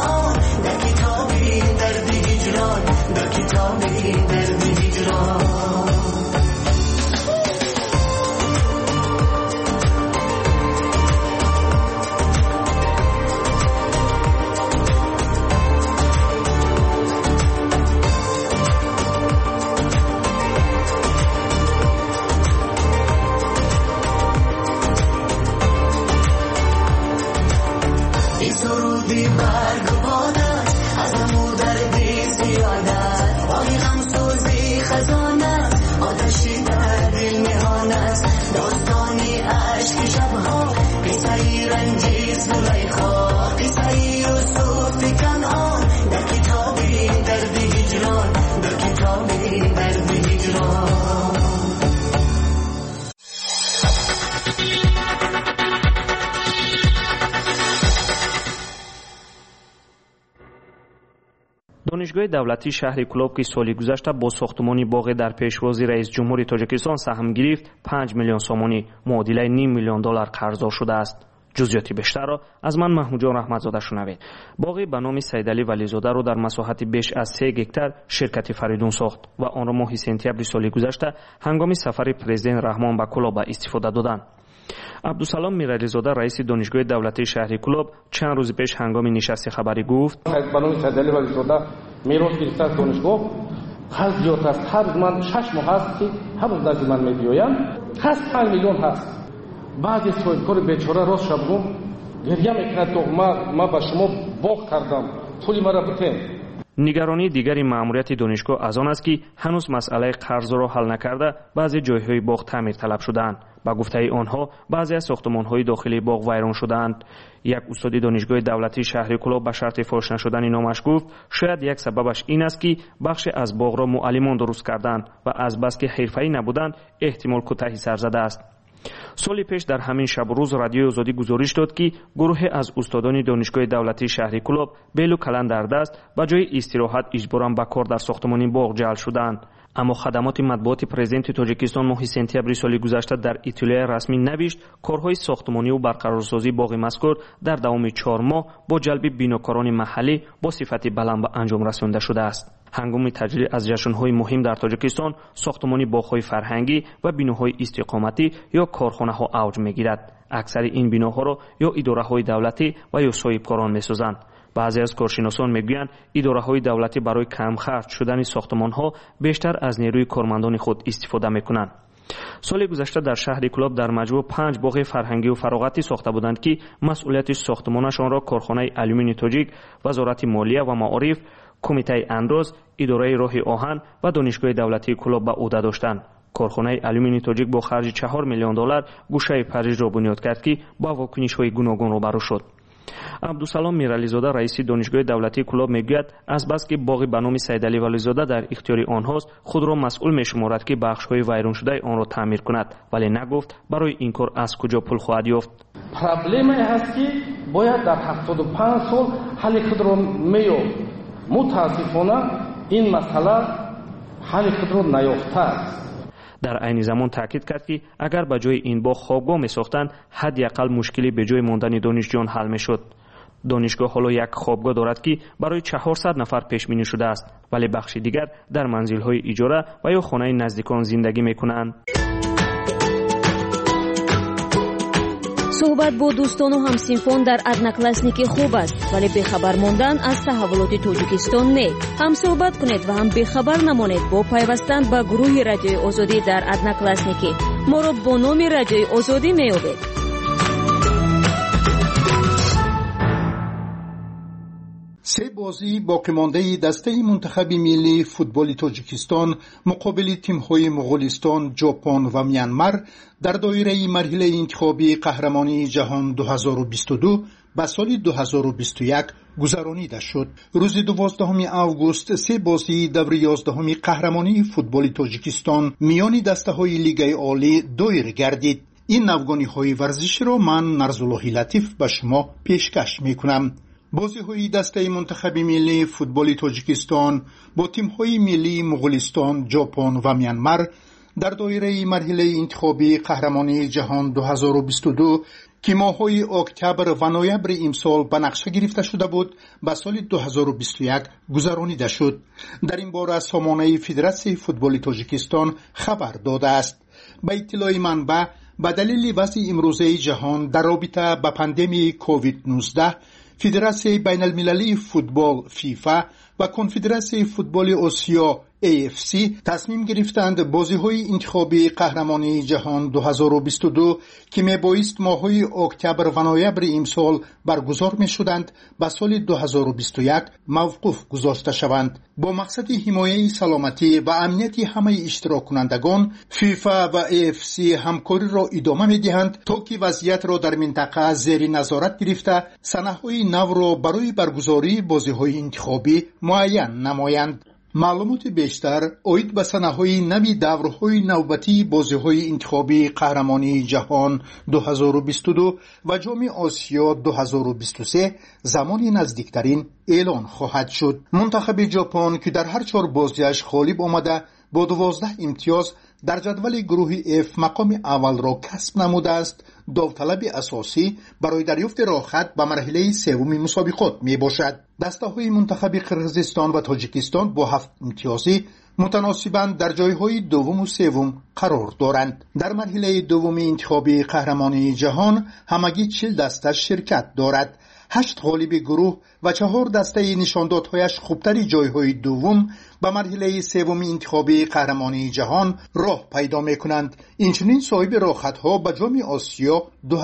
دانشگاه دولتی شهر کلوب که سال گذشته با ساختمان باغ در پیشوازی رئیس جمهور تاجیکستان سهم گرفت 5 میلیون سومانی معادل نیم میلیون دلار قرضدار شده است. جزئیات بیشتر را از من محمود جان رحمتزاده شنوید. باغی به نام سیدعلی ولیزاده را در مساحت بیش از 3 گکتار شرکت فریدون ساخت و آن را ماه سپتامبر سال گذشته هنگام سفر پرزیدنت رحمان به کلوب استفاده دادند. عبدالسلام میرعلیزاده رئیس دانشگاه دولتی شهر کلوب چند روز پیش هنگام نشست خبری گفت به نام سیدعلی ولیزاده میراث گرفته از دانشگاه هست زیاد است. هر روز من 6 ماه هست که هر روز نزد من میبیایم هست 5 میلیون هست. بعضی صاحبکار بیچاره راست شب گریه میکند تو ما به شما باغ کردم پولی مرا بتین. نگرانی دیگری مأموریت دانشگاه از آن است که هنوز مسئله قرض را حل نکرده بعضی جایهای باغ تعمیر طلب شدند. با گفته آنها بعضی از ساختمان‌های داخلی باغ ویران شدند. یک استاد دانشگاه دولتی شهر کلوب به شرط فاش نشدن نامش گفت شاید یک سببش این است که بخش از باغ را معلمان درست کردند و از بس که حرفه‌ای نبودند احتمال کوتاهی سر زده است. سالی پیش در همین شب و روز رادیوی آزادی گزارش داد که گروه از استادان دانشگاه دولتی شهر کلوب بیل و کلان در دست به جای استراحت اجباراً به کار در ساختمان باغ جعل شدند. اما خدمات مطبوعات پرزیدنت تاجیکستان ماه سپتامبر سال گذشته در اطلاع رسمی نوشت کارهای ساختمانی و برقرارسازی باغ مذکور در دوام 4 ماه با جلب بیناکاران محلی با صفت بلند به انجام رسانده شده است. هنگام تجلیل از جشن‌های مهم در تاجیکستان ساختمانی باغ‌های فرهنگی و بیناهای استقامتی یا کارخانه‌ها اوج می‌گیرد. اکثر این بیناها را یا اداره‌های دولتی و یا صاحبکاران می‌سازند. بعضی از کارشناسان میگویند اداره‌های دولتی برای کم خرج شدن ساختمان‌ها بیشتر از نیروی کارمندان خود استفاده می‌کنند. سال گذشته در شهر کلوب در مجموع 5 باغ فرهنگی و فراغتی ساخته بودند که مسئولیت ساختمانشان را کارخانه آلومینی تاجیک، وزارت مالیه و معارف، کمیته انداز، اداره راه آهن و دانشگاه دولتی کلوب به عهده داشتند. کارخانه آلومینی تاجیک با خرج 4 میلیون دلار گوشه پریز را بنیاد کرد که با واکنش‌های گوناگون روبرو شد. عبدالسلام میرعلیزاده رئیس دانشگاه دولتی کلوب میگوید از بس که باغ به نام سیدعلی ولیزاده در اختیار آنهاست خود را مسئول میشمارد که بخش‌های ویران شده آن را تعمیر کند، ولی نگفت برای این کار از کجا پول خواهد یافت. پرابلمی هست که باید در 75 سال حل خود را می‌یافت. متاسفانه این مسئله حل خود را نیافته است. در عین زمان تاکید کرد که اگر به جای این باغ خوابگاه می‌ساختند حداقل مشکلی به جای ماندن دانشجویان حل می‌شد. دانشگاه حالا یک خوابگاه دارد که برای 400 نفر پیش بینی شده است، ولی بخش دیگر در منزل‌های اجاره و یا خانه نزدیکان زندگی می‌کنند. صحبت با دوستان و همسنفان در ادناکلاسنیکی خوب است، ولی بخبر ماندن از تحولات تاجیکستان نه. هم صحبت کنید و هم بخبر نمانید با پیوستن به گروه رادیوی آزادی در ادناکلاسنیکی. ما را با نام رادیوی آزادی میابید. سه بازی باقی مانده دسته منتخب ملی فوتبال تاجیکستان مقابل تیم‌های مغولستان، ژاپن و میانمار در دایره مرحله انتخابی قهرمانی جهان 2022 به سال 2021 گذرانیده شد. روز 12 آگوست سه بازی دور 11 قهرمانی فوتبال تاجیکستان میان دسته‌های لیگ عالی دایر گردید. این نوگانی‌های ورزشی را من نرزالله لطیف به شما پیشکش می‌کنم. بازی‌های دسته منتخب ملی فوتبال تاجیکستان با تیم‌های ملی مغولستان، ژاپن و میانمار در دایره مرحله انتخابی قهرمانی جهان 2022 که ماه‌های اکتبر و نوامبر امسال به نقشه گرفته شده بود به سال 2021 گذرانیده شد. در این باره سامانه فدراسیون فوتبال تاجیکستان خبر داده است. به اطلاع منبع به دلیل وضع امروزه جهان در رابطه با پاندمی کووید 19 فدراسیون بین المللی فوتبال فیفا و کنفدراسیون فوتبال آسیا AFC تصمیم گرفتند بازی‌های انتخابی قهرمانی جهان 2022 که میبایست ماه‌های اکتبر و نوامبر امسال برگزار می‌شدند به سال 2021 موقوف گذاشته شوند. با مقصد حمایت سلامتی و امنیت همه اشتراک کنندگان فیفا و AFC همکاری را ادامه می‌دهند تا که وضعیت را در منطقه زیر نظارت گرفته سنه‌های نو را برای برگزاری بازی‌های انتخابی معین نمایند. маълумоти бештар оид ба санаҳои нави даврҳои навбатии бозиҳои интихобии қаҳрамонии ҷаҳон 2022 ва ҷоми осиё 2023 замони наздиктарин эълон хоҳад шуд. мунтахаби ҷопон ки дар ҳар 4 бозиаш ғолиб омада бо 12 имтиёз дар ҷадвали гурӯҳи F мақоми аввалро касб намудааст, довталаби асосӣ барои дарёфти роҳхат ба марҳилаи севуми мусобиқот мебошад. дастаҳои мунтахаби қирғизистон ва тоҷикистон бо 7 имтиёзӣ мутаносибан дар ҷойҳои дуввуму севум қарор доранд. дар марҳилаи дуввуми интихобии қаҳрамонии ҷаҳон ҳамагӣ 40 даста ширкат дорад. 8 ғолиби гурӯҳ ва 4 дастаи нишондодҳояш хубтари ҷойҳои дуввум ба марҳилаи севуми интихобии қаҳрамонии ҷаҳон роҳ пайдо мекунанд. инчунин соҳиби роҳхатҳо ба ҷоми осиё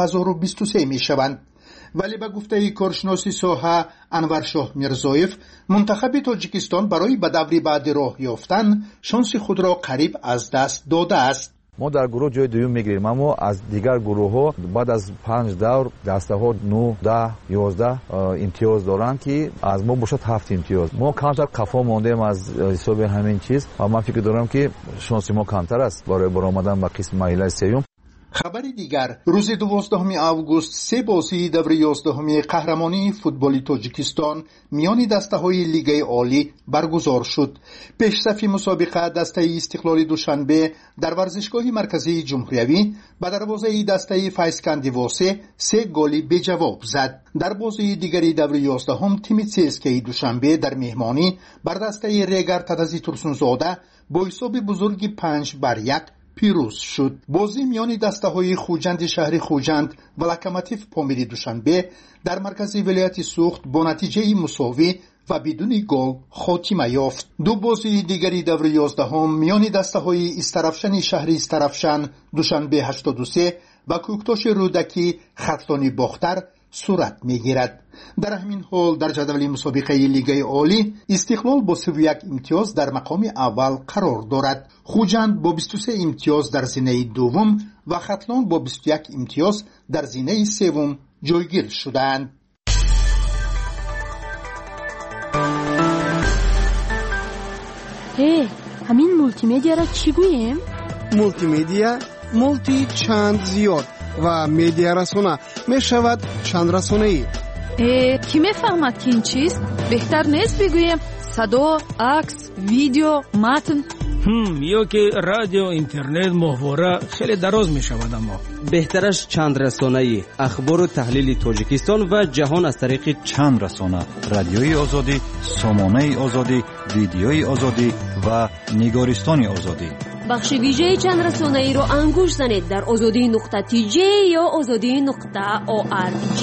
2023 мешаванд. вале ба гуфтаи коршиноси соҳа Анваршоҳ Мирзоев, мунтахаби тоҷикистон барои ба даври баъди роҳ ёфтан шонси худро қариб аз даст додааст. мо дар гурӯҳ ҷои дуюм мегирем, аммо аз дигар гурӯҳҳо баъд аз 5 давр дастаҳо 9, 10, 11 имтиёз доранд ки аз мо бошад 7 имтиёз. мо камтар қафо мондем аз ҳисоби ҳамин чиз ва ман фикр дорам ки шонси мо камтар аст барои баромадан ба қисми марҳилаи сеюм. хабари дигар, рӯзи 12 август 3 бозии даври 11 қаҳрамонии футболи тоҷикистон миёни дастаҳои лигаи олӣ баргузор шуд. пешсафи мусобиқа дастаи истиқлоли душанбе дар варзишгоҳи марказии ҷумҳуриявӣ ба дарвозаи дастаи файзканди восе 3 голи беҷавоб зад. дар бозии дигари даври 11 тими ЦСКаи душанбе дар меҳмонӣ бар дастаи Регар Тадази Турсунзода бо ҳисоби бузурги 5-1 пирӯз шуд. бозӣ миёни дастаҳои Хуҷанди шаҳри Хуҷанд ва Локомотив Помири Душанбе дар маркази вилояти Сухт бо натиҷаи мусовӣ ва бидуни гол хотима ёфт. ду бозии дигари даври 11 миёни дастаҳои Истарафшани шаҳри Истарафшан Душанбе 83 ва Кӯктоши Рӯдакӣ Хатлони Бохтар сурат мегирад. дар ҳамин ҳол дар ҷадвали мусобиқаи лигаи олӣ Истиқлол бо 31 имтиёз дар мақоми аввал қарор дорад. Хуҷанд бо 23 имтиёз дар зинаи дуввум ва Хатлон бо 21 имтиёз дар зинаи севум ҷойгир шудаанд. ҳамин мултимедияро чӣ гӯем? мултимедия мулти чанд зиёд ва медиарасона мешавад чандрасонаӣ. кӣ мефаҳмад ки ин чист? беҳтар нест бигӯем садо, акс, видео, матн? ё ки радио, интернет, моҳвора хеле дароз мешавад. аммо беҳтараш чандрасонаӣ, ахбору таҳлили Тоҷикистон ва ҷаҳон аз тариқи чандрасона, радиои озодӣ, сомонаи озодӣ, видеои озодӣ ва нигористони озодӣ. бахши вижеи чандрасонаиро ангуш занед дар озодӣ.tj ё озодӣ.org.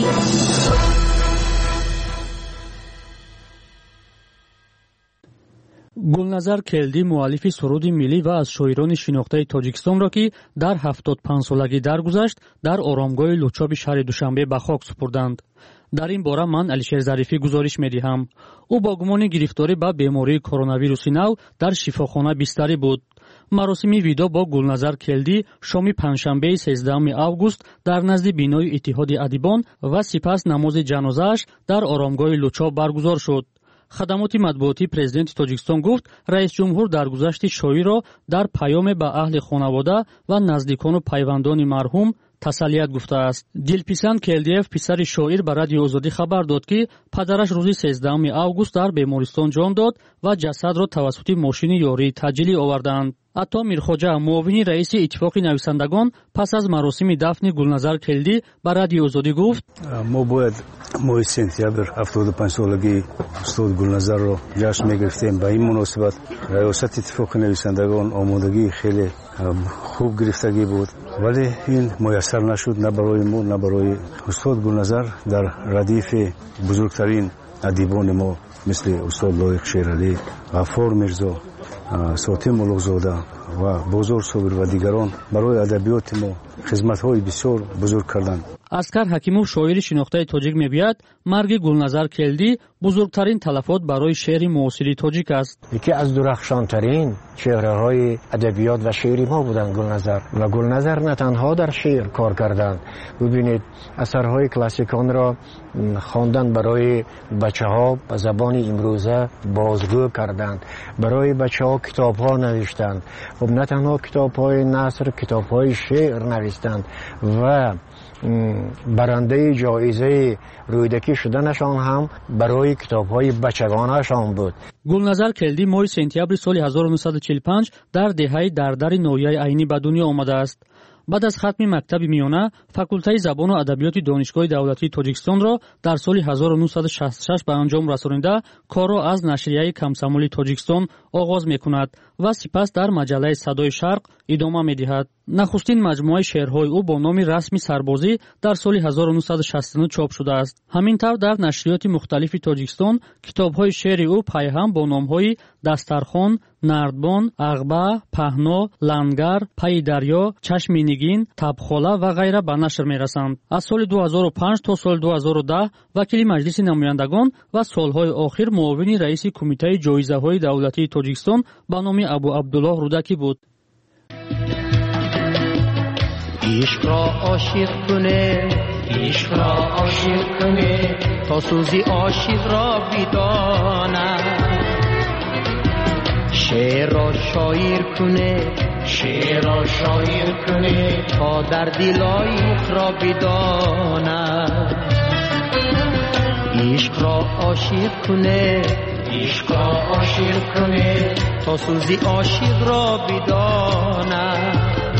гулназар келдӣ муаллифи суруди миллӣ ва аз шоирони шинохтаи тоҷикистонро ки дар 75-солагӣ даргузашт дар оромгоҳи лучоби шаҳри Душанбе ба хок супурданд. дар ин бора ман Алишер Зарифӣ гузориш медиҳам. ӯ бо гумони гирифторӣ ба бемории коронавируси нав дар шифохона бистарӣ буд. маросими видо бо Гулназар Келдӣ шоми панҷшанбеи 13 август дар назди бинои Иттиҳоди адибон ва сипас намози ҷанозааш дар оромгоҳи Лучоб баргузор шуд. хадамоти матбуотии президенти Тоҷикистон гуфт, раисҷумҳур даргузашти шоирро дар паёме ба аҳли хонавода ва наздикону пайвандони марҳум тасалият гуфтааст. Дилписанд Келдиев, писари шоир, ба Радиои Озодӣ хабар дод ки падараш рӯзи 13 август дар бемористон ҷон дод ва ҷасадро тавассути мошини ёрии таъҷилӣ оварданд. Атто Мирхоҷа, муовини раиси Иттифоқи нависандагон, пас аз маросими дафни Гулназар Келдӣ ба Радиои Озодӣ гуфт: мо бояд моҳи сентябр 75-солагии устод Гулназарро ҷашн мегирифтем. Ба ин муносибат раёсати Иттифоқи нависандагон омодагии хеле хуб гирифтагӣ буд, вале ин муяссар нашуд, на барои мо, на барои устод Гулназар дар радифи бузургтарин адибони мо мисли устод Лоиқ Шералӣ, Ғаффор Мирзо, Сотим Улуғзода ва Бозор Собир ва дигарон барои адабиёти мо хизматҳои бисёр бузург карданд. Аскар Ҳакимов, шоири шинохтаи тоҷик, мегӯяд, марги Гулназар Келдӣ бузургтарин талафот барои шеъри муосири тоҷик аст. яке аз дурахшонтарин чеҳраҳои адабиёт ва шеъри мо буданд Гулназар. ва Гулназар на танҳо дар шеър кор карданд. бибинед, асарҳои классиконро хондан барои бачаҳо ба забони جوان امروزه بازگو کردند. برای بچه ها کتاب ها نوشتند. خب نه تنها کتاب های نثر، کتاب های شعر نوشتند و برنده جایزه رویدکی شدنشان هم برای کتاب های بچگانشان بود. گلنظر کلدی ماه سپتامبر سال 1945 در دهه دردر نویای عینی به دنیا آمده است. بعد از ختم مکتب میانه، فاکولته زبان و ادبیات دانشگاه دولتی تاجیکستان را در سال 1966 به انجام رسانیده کار را از نشریه کمسمولی تاجیکستان آغاز میکند و سپس در مجله صدای شرق ادامه میدهد. نخستین مجموعه شعرهای او با نام رسمی سربازی در سال 1969 چاپ شده است. همینطور در نشریات مختلف تاجیکستان کتاب‌های شعر او پیهم با نام‌های دسترخوان، نردبان، عقبه، پهنا، لنگر، پای دریا، چشم نگین، تبخاله و غیره به نشر می‌رسند. از سال 2005 تا سال 2010 وکیل مجلس نمایندگان و سالهای آخر معاون رئیس کمیته جایزه‌های دولتی تاجیکستان به نام ابو عبدالله رودکی بود. عشق را عاشق کنه، عشق را عاشق کنه تا سوزی عاشق را بدانه، شعر را شاعر کنه، شعر را شاعر کنه تا در دل عاشق را بدانه، عشق را عاشق کنه، عشق را عاشق کنه تا سوزی عاشق را بدانه،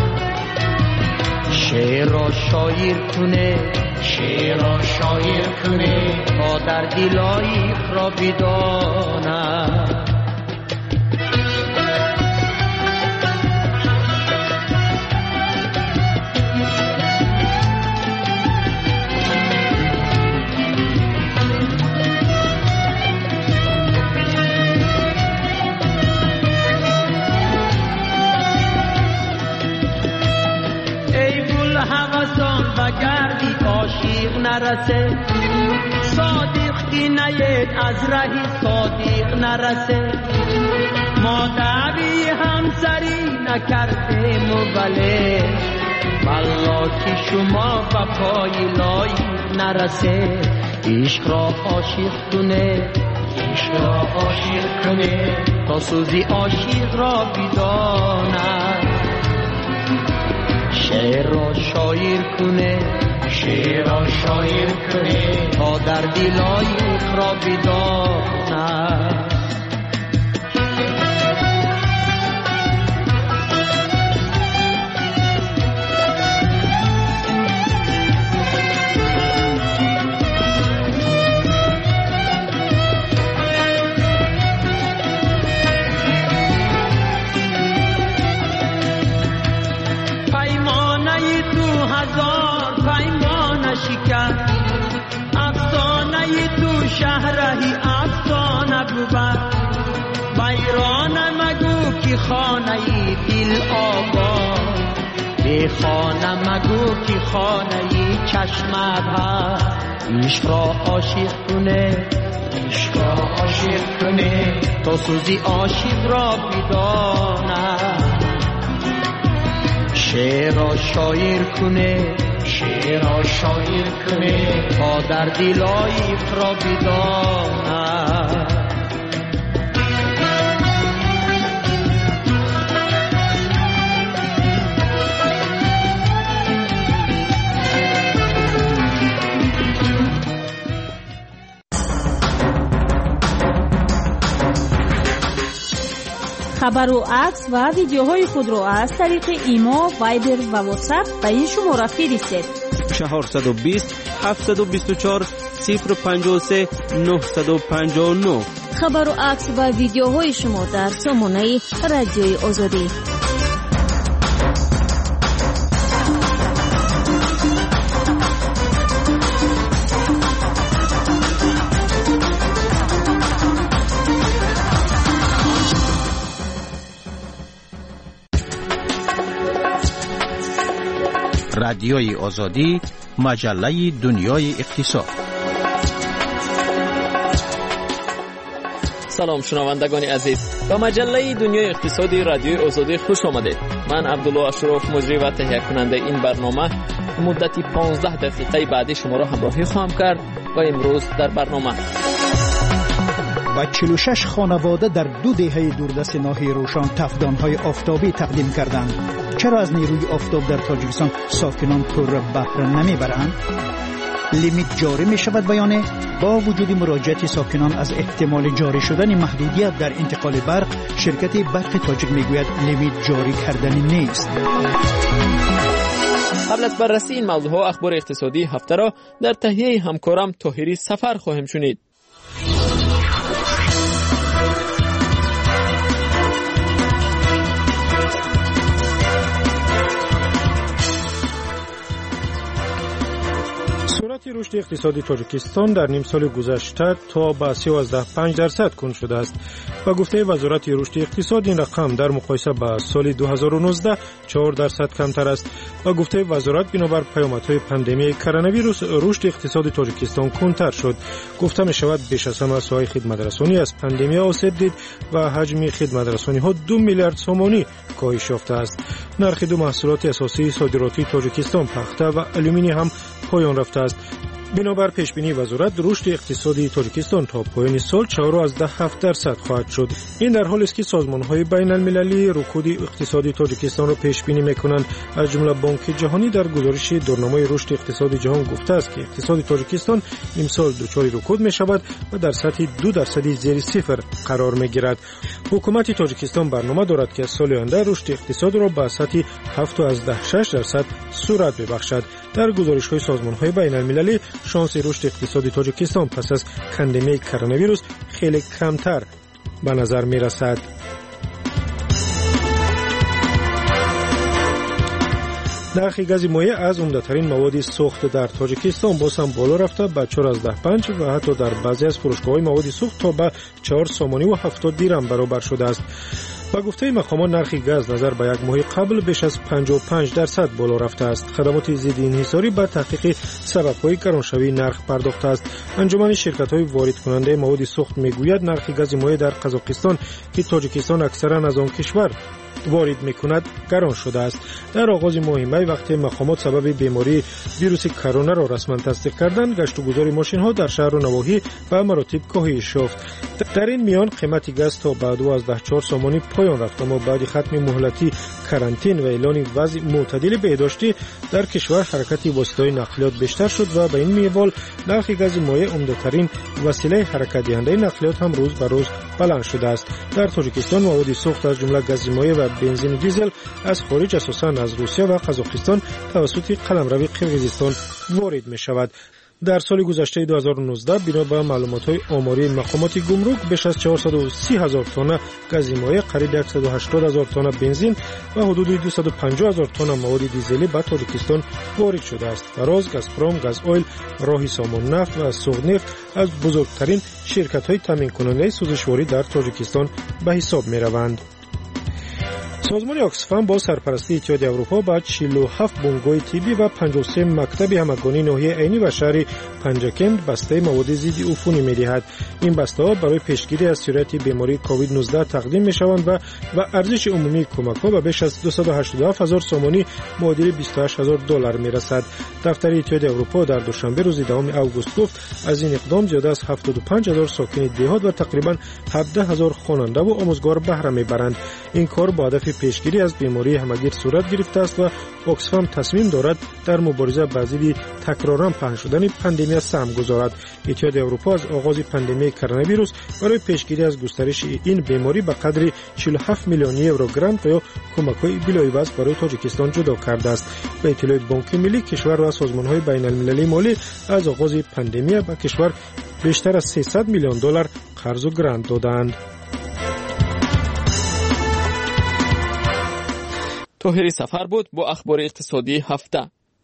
شعر را شاعر کنه، شعر را شاعر کنه تا در دل عاشق را بدانه. گردی عاشق نرسه، صادق کی نید از رهی صادق نرسه، ما دعوی همسری نکردیم ولی والله که شما وفای لایق نرسه، عشق را عاشق کنه، عشق را عاشق کنه تا سوزی عاشق را بدانه، شعر را شاعر کنه، شعر را شاعر کنه تا در دل عاشق را بدانه. افسانه تو شهرهی افسانه بود، بیرانه مگو که خانه دل آباد، به خانه مگو که خانه چشمت هست، عشق را عاشق کنه، عشق را عاشق کنه تا سوزی عاشق را بدانه، شعر را شاعر کنه، شعر را شاعر کنه تا در دل عاشق را بدانه. خبر و عکس و ویدیوهای خود را از طریق ایما، وایبر و واتساپ به این شماره فرستید: 420 724 053 959. خبر و عکس و ویدیوهای شما در سامانه رادیوی آزادی. رادیوی آزادی، مجله دنیای اقتصاد. سلام شنوندگان عزیز، به مجله دنیای اقتصادی رادیوی آزادی خوش آمدید. من عبدالله اشرف، مجری و تهیه کننده این برنامه، مدتی 15 دقیقه بعدی شما را همراهی خواهم کرد. و امروز در برنامه و 46 خانواده در 2 دهه دوردست ناحیه روشن تفدان‌های آفتابی تقدیم کردند. چرا از نیروی آفتاب در تاجیکستان ساکنان پر بهره نمیبرند؟ لیمیت جاری می شود بیانه با وجود مراجعت ساکنان از احتمال جاری شدن محدودیت در انتقال برق، شرکت برق تاجیک میگوید لیمیت جاری کردنی نیست. قبل از بررسی این موضوع ها اخبار اقتصادی هفته را در تهیه همکارم طاهری سفر خواهیم شنید. سرعت رشد اقتصادی تاجیکستان در نیم سال گذشته تا به 13.5% کند شده است. با گفته وزارت رشد اقتصاد این رقم در مقایسه با سال 2019 4% کمتر است. با گفته وزارت بنابر پیامدهای پاندمی کرونا ویروس رشد اقتصاد تاجیکستان کندتر شد. گفته می شود بیش از همه ساحه خدمترسانی از پاندمی آسیب دید و حجم خدمترسانی ها 2 میلیارد سومانی کاهش یافته است. نرخ دو محصولات اساسی صادراتی تاجیکستان پخته و آلومینی هم پایان رفته است. بنابر پیشبینی وزارت رشد اقتصادی تاجیکستان تا پایان سال 4.7% خواهد شد. این در حالی است که سازمان‌های بین‌المللی رکود اقتصادی تاجیکستان را پیشبینی می‌کنند. از جمله بانک جهانی در گزارش دورنامه رشد اقتصادی جهان گفته است که اقتصاد تاجیکستان امسال دچار رکود می‌شود و در سطح 2% زیر صفر قرار می‌گیرد. حکومت تاجیکستان برنامه دارد که سال آینده رشد اقتصاد را به سطح 7.6% سرعت ببخشد. در گزارش‌های سازمان‌های بین‌المللی شانس رشد اقتصادی تاجیکستان پس از پاندمی کرونا ویروس خیلی کمتر به نظر می‌رسد. نرخ گاز مایع از عمده‌ترین مواد سوخت در تاجیکستان باز هم بالا رفته به 4.5 و حتی در بعضی از فروشگاه‌های مواد سوخت تا به 4 سومانی و 70 دیرم برابر شده است. با گفته مقامان نرخ گاز نظر به یک ماه قبل بیش از 55% بالا رفته است. خدمات ضد انحصاری به تحقیق سبب‌های گرانشوی نرخ پرداخته است. انجمن شرکت‌های وارد کننده مواد سوخت میگوید نرخ گاز مایع در قزاقستان که تاجیکستان اکثرا از آن کشور وارد میکند گران شده است. در آغاز ماه می وقتی مقامات سبب بیماری ویروس کرونا را رسما تصدیق کردند، گشت و گذار ماشین ها در شهر و نواحی به مراتب کاهش یافت. در این میان قیمت گاز تا به 12.4 سومانی پایان رفت، اما بعد ختم مهلتی کرانتین و اعلان وضع معتدل بهداشتی در کشور حرکت وسایل نقلیات بیشتر شد و به این منوال نرخ گاز مایع عمده‌ترین وسیله حرکت دهنده نقلیات هم روز به روز بلند شده است. در تاجیکستان مواد سوخت از جمله گاز مایع و بنزین و دیزل از خارج اساساً از روسیه و قزاقستان توسط قلمرو قرقیزستان وارد می شود. در سال گذشته 2019 بنا به معلومات‌های آماری مقامات گمرک بیش از 430,000 تن گاز مایع، قریب 180,000 تن بنزین و حدود 250,000 تن مواد دیزلی به تاجیکستان وارد شده است. فراز، گازپروم، گاز اویل، راهی سامان نفت و سوغنفت از بزرگترین شرکت‌های تامین کننده سوزشواری در تاجیکستان به حساب می‌روند. سازمان آکسفام با سرپرستی اتحادیه اروپا با 47 بنگاه طبی و 53 مکتب همگانی ناحیه عینی و شهر پنجاکند بسته مواد ضد عفونی می‌دهد. این بسته‌ها برای پیشگیری از سرایت بیماری کووید 19 تقدیم می‌شوند و ارزش عمومی کمک‌ها به بیش از 287,000 سومانی معادل $28,000 می‌رسد. دفتر اتحادیه اروپا در دوشنبه روز 10 آگوست گفت از این اقدام زیاده از 75,000 ساکن دهات و تقریباً 17,000 خواننده و آموزگار بهره می‌برند. این کار با هدف پیشگیری از بیماری همگیر صورت گرفته است و آکسفام تصمیم دارد در مبارزه با ضد تکرارا پهن شدن پاندمی سهم گذارد. اتحادیه اروپا از آغاز پاندمی کرونا ویروس برای پیشگیری از گسترش این بیماری به قدر 47 میلیون یورو گرانت یا کمک‌های بلاعوض برای تاجیکستان جدا کرده است. به اطلاع بانک ملی کشور و سازمان‌های بین‌المللی مالی از آغاز پاندمی به کشور بیشتر از $300 میلیون قرض و گرانت دادند. طاهری سفر بود با اخبار اقتصادی هفته.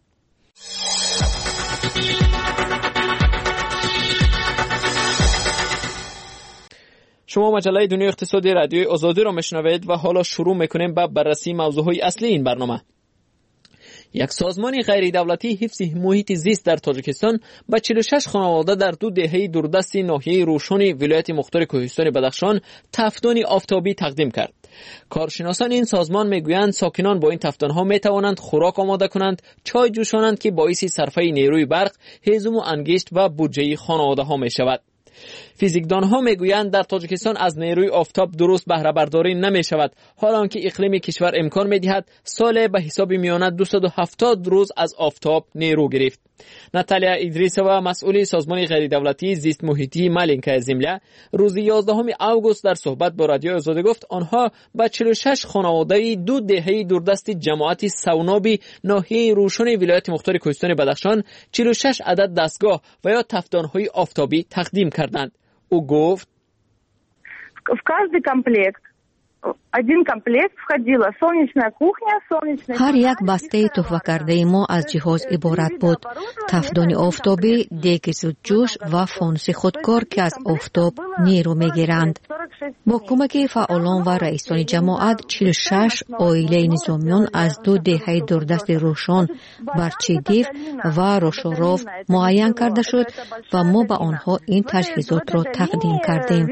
شما مجله دنیای اقتصادی رادیوی آزادی را میشنوید و حالا شروع میکنیم با بررسی موضوعهای اصلی این برنامه. یک سازمان غیر دولتی حفظ محیط زیست در تاجیکستان به 46 خانواده در 2 دهه دوردست ناحیه روشن ولایت مختار کوهستان بدخشان تفدان آفتابی تقدیم کرد. کارشناسان این سازمان میگویند ساکنان با این تفدان‌ها میتوانند خوراک آماده کنند، چای جوشانند که باعث صرفه نیروی برق، هیزم و انگشت و بودجه خانواده‌ها میشود. فیزیکدانها میگویند در تاجیکستان از نیروی آفتاب درست بهره برداری نمی شود، حالانکه اقلیم کشور امکان می دهد سال به حساب میانه 270 روز از آفتاب نیرو گرفت. ناتالیا ایدریسووا مسئول سازمان غیر دولتی زیست محیطی مالینکا زمله روز 11 اوگوست در صحبت با رادیو آزادی گفت آنها با 46 خانواده 2 دهه دوردست جماعت سونابی ناحیه روشن ولایت مختار کوهستان بدخشان 46 عدد دستگاه و یا تفدان‌های آفتابی تقدیم کردند. او گفت в каждый комплект один комплект входила солнечная кухня, солнечная. هر یک بسته تحفه کرده ما از جهاز عبارت بود: تفدان آفتابی، دیگ زودجوش و فانوس خودکار که از آفتاب نیرو میگیرند. با کمک فعالان و رئیسان جماعت 46 عائله نظامیان از 2 دهه دوردست روشن، برچیدیف و روشاروف معین کرده شد و ما به آنها این تجهیزات را تقدیم کردیم.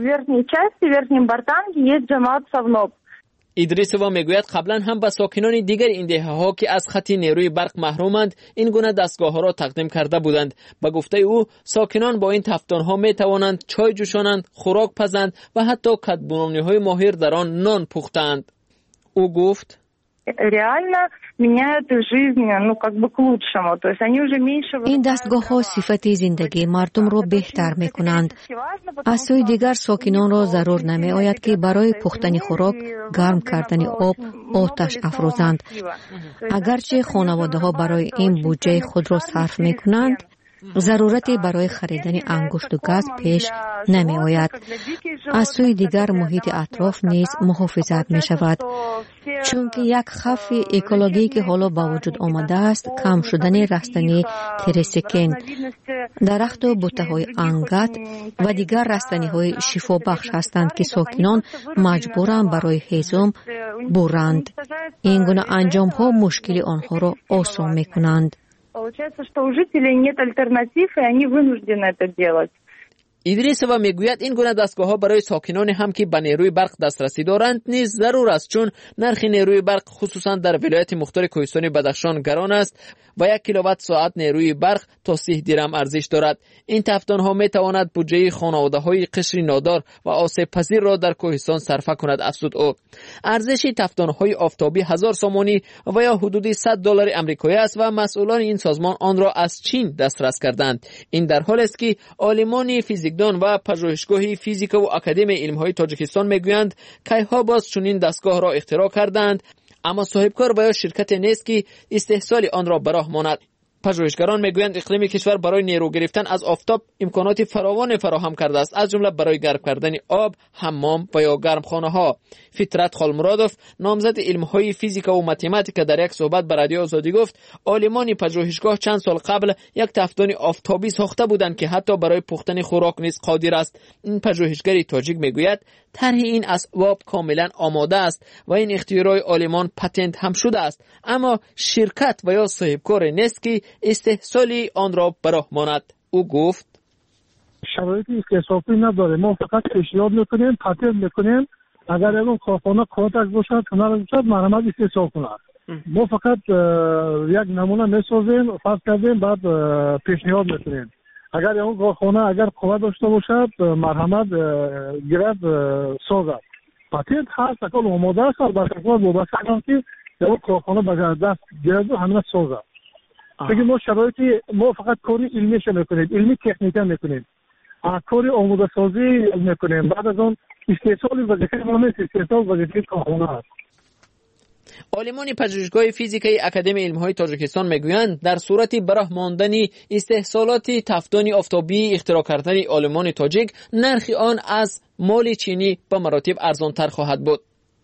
ایدریسووا میگوید قبلا هم به ساکنان دیگر این دهه‌ها که از خط نیروی برق محرومند این گونه دستگاه‌ها را تقدیم کرده بودند. به گفته او ساکنان با این تفدان‌ها می توانند چای جوشانند، خوراک پزند و حتی کدبنانی‌های ماهر در آن نان پختند. او گفت این دستگاه ها صفت زندگی مردم را بهتر می کنند. از سوی دیگر ساکنان را ضرور نمی آید که برای پختن خوراک، گرم کردن آب، آتش افروزند. اگرچه خانواده ها برای این بودجه خود را صرف می کنند، ضرورتی برای خریدن انگشت و گاز پیش نمی آید. از سوی دیگر محیط اطراف نیز محافظت می شود، چون که یک خطر اکولوژی که حالا با وجود آمده است کم شدن رستنی تریسکین، درخت و بوته های انگت و دیگر رستنی های شفا بخش هستند که ساکنان مجبورند برای هضم برند. این گونه انجام ها مشکل آنها را آسان می کنند. Получается, что у жителей нет альтернатив, и они вынуждены это делать. ایدریسووا میگوید این گونه دستگاه‌ها برای ساکنان هم که به نیروی برق دسترسی دارند نیز ضرور است، چون نرخ نیروی برق خصوصا در ولایت مختار کوهستان بدخشان گران است و 1 کیلووات ساعت نیروی برق تا 30 درم ارزش دارد. این تفدان‌ها میتواند بودجه خانواده‌های قشر نادار و آسیب پذیر را در کوهستان صرف کند. افزود او ارزش تفدان‌های آفتابی 1000 سومانی و یا حدود $100 آمریکایی است و مسئولان این سازمان آن را از چین دسترس کردند. این در حالی است که عالمان فیزیکدان و پژوهشگاه فیزیک و اکادمی علم‌های تاجیکستان میگویند کیها باز چنین دستگاه را اختراع کردند، اما صاحبکار و یا شرکت نیست که استحصال آن را به راه ماند. پژوهشگران میگویند اقلیم کشور برای نیرو گرفتن از آفتاب امکانات فراوان فراهم کرده است، از جمله برای گرم کردن آب، حمام و یا گرمخانه ها. فطرت خالمرادوف نامزد علم‌های فیزیک و متماتیک در یک صحبت به رادیو آزادی گفت عالمان پژوهشگاه چند سال قبل یک تفدان آفتابی ساخته بودند که حتی برای پختن خوراک نیز قادر است. این پژوهشگر تاجیک میگوید طرح این اسباب کاملا آماده است و این اختراع عالمان پتنت هم شده است، اما شرکت و یا صاحبکار نیست که استحصالی آن را به راه ماند. او گفت شرایطی اختصاصی نداره، ما فقط پیشنهاد میکنیم، پتنت میکنیم اگر اون کارخانه کارتش باشد، هنر باشد، مرمت استحصال کند. ما فقط یک نمونه میسازیم، فرض کردیم، بعد پیشنهاد میکنیم. اگر اون کارخانه اگر قوت داشته باشد، مرحمت گرد سازد. پتنت هست، اکل آماده است، البته وابسته است که اون کارخانه به دست گرد و همین سازد. بگیم ما شرایطی، ما فقط کاری علمیش میکنیم، علمی تکنیکا میکنیم، کاری آماده سازی میکنیم، بعد از اون استحصال وظیفه ما نیست، استحصال وظیفه کارخانه است. عالمان پژوهشگاه فیزیکی اکادمی علم‌های تاجیکستان میگویند در صورت براه ماندن استحصالات تفدان آفتابی اختراع کردن عالمان تاجیک، نرخ آن از مال چینی به مراتب ارزان‌تر خواهد بود.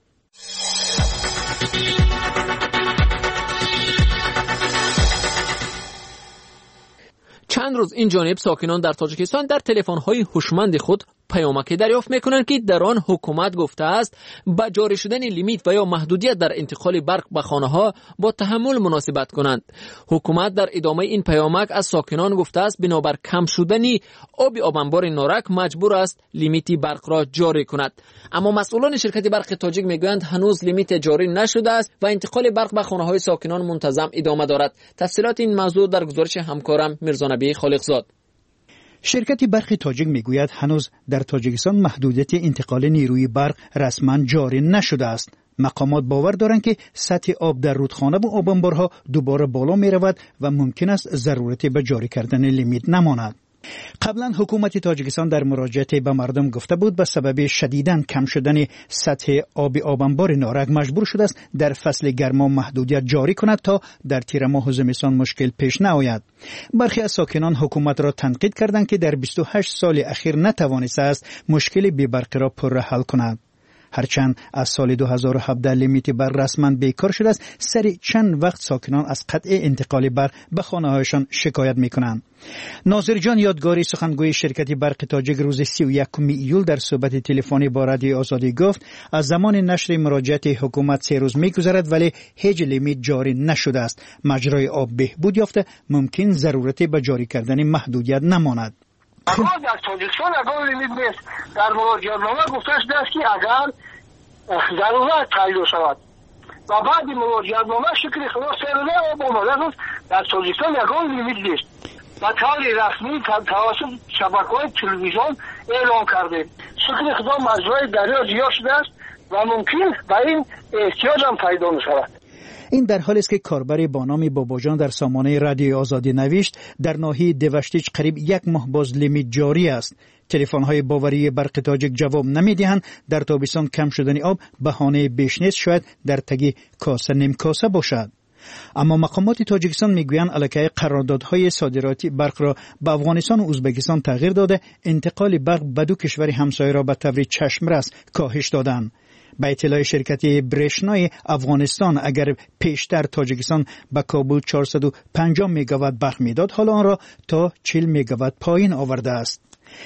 چند روز این جانب ساکنان در تاجیکستان در تلفن‌های هوشمند خود پیامکی دریافت میکنند که در آن حکومت گفته است با جاری شدن لیمیت و یا محدودیت در انتقال برق به خانه‌ها با تحمل مناسبت کنند. حکومت در ادامه این پیامک از ساکنان گفته است بنابر کم شدن آب انبار نارک مجبور است لیمیت برق را جاری کند. اما مسئولان شرکت برق تاجیک میگویند هنوز لیمیت جاری نشده است و انتقال برق به خانه‌های ساکنان منتظم ادامه دارد. تفصیلات این موضوع در گزارش همکارم میرزا نبی خالقزاد. شرکت برق تاجیک میگوید هنوز در تاجیکستان محدودیت انتقال نیروی برق رسما جاری نشده است. مقامات باور دارند که سطح آب در رودخانه و آبانبارها دوباره بالا می رود و ممکن است ضرورتی به جاری کردن لیمیت نماند. قبلا حکومت تاجیکستان در مراجعه به مردم گفته بود به سبب شدیداً کم شدن سطح آب آبانبار نارک مجبور شده است در فصل گرما محدودیت جاری کند تا در تیر ماه و زمستان مشکل پیش نیاید. برخی از ساکنان حکومت را تنقید کردند که در 28 سال اخیر نتوانسته است مشکل بی‌برقی را پررو حل کند. هرچند از سال 2017 لیمیت برق رسما بیکار شده است، سری چند وقت ساکنان از قطع انتقال برق به خانه‌هایشان شکایت می‌کنند. ناظر جان یادگاری سخنگوی شرکت برق تاجیک روز 31 ایول در صحبت تلفنی با رادیو آزادی گفت از زمان نشر مراجعه حکومت 3 روز می‌گذرد ولی هیچ لیمیت جاری نشده است. مجرای آب بهبود یافته، ممکن ضرورتی به جاری کردن محدودیت نماند. اما در تاجیکستان اگر لیمیت نیست، در مراجعه‌نامه گفته شده است که اگر ضرورت تعیین شود و بعد مراجعه‌نامه شکل خلاص سرده آب آمده است، در تاجیکستان اگر لیمیت نیست و طور رسمی توسط شبکه‌های تلویزیون اعلام کرده شکل خدا مجرای دریا زیاد شده است و ممکن به این احتیاج هم پیدا می‌شود. این در حالی است که کاربر با نام باباجان در سامانه رادیو آزادی نوشت در ناحیه دوشتیج قریب 1 ماه باز لیمیت جاری است. تلفن‌های باوری برق تاجیک جواب نمی‌دهند. در تابستان کم شدن آب بهانه بیش نیست، شاید در تگی کاسه نیم کاسه باشد. اما مقامات تاجیکستان میگویند علاقه قراردادهای صادراتی برق را به افغانستان و ازبکستان تغییر داده، انتقال برق به دو کشور همسایه را به طور چشمرس کاهش دادند. به اطلاع شرکت برشنای افغانستان اگر پیشتر تاجیکستان به کابل 450 میگاوات برق میداد، حالا آن را تا 40 میگاوات پایین آورده است.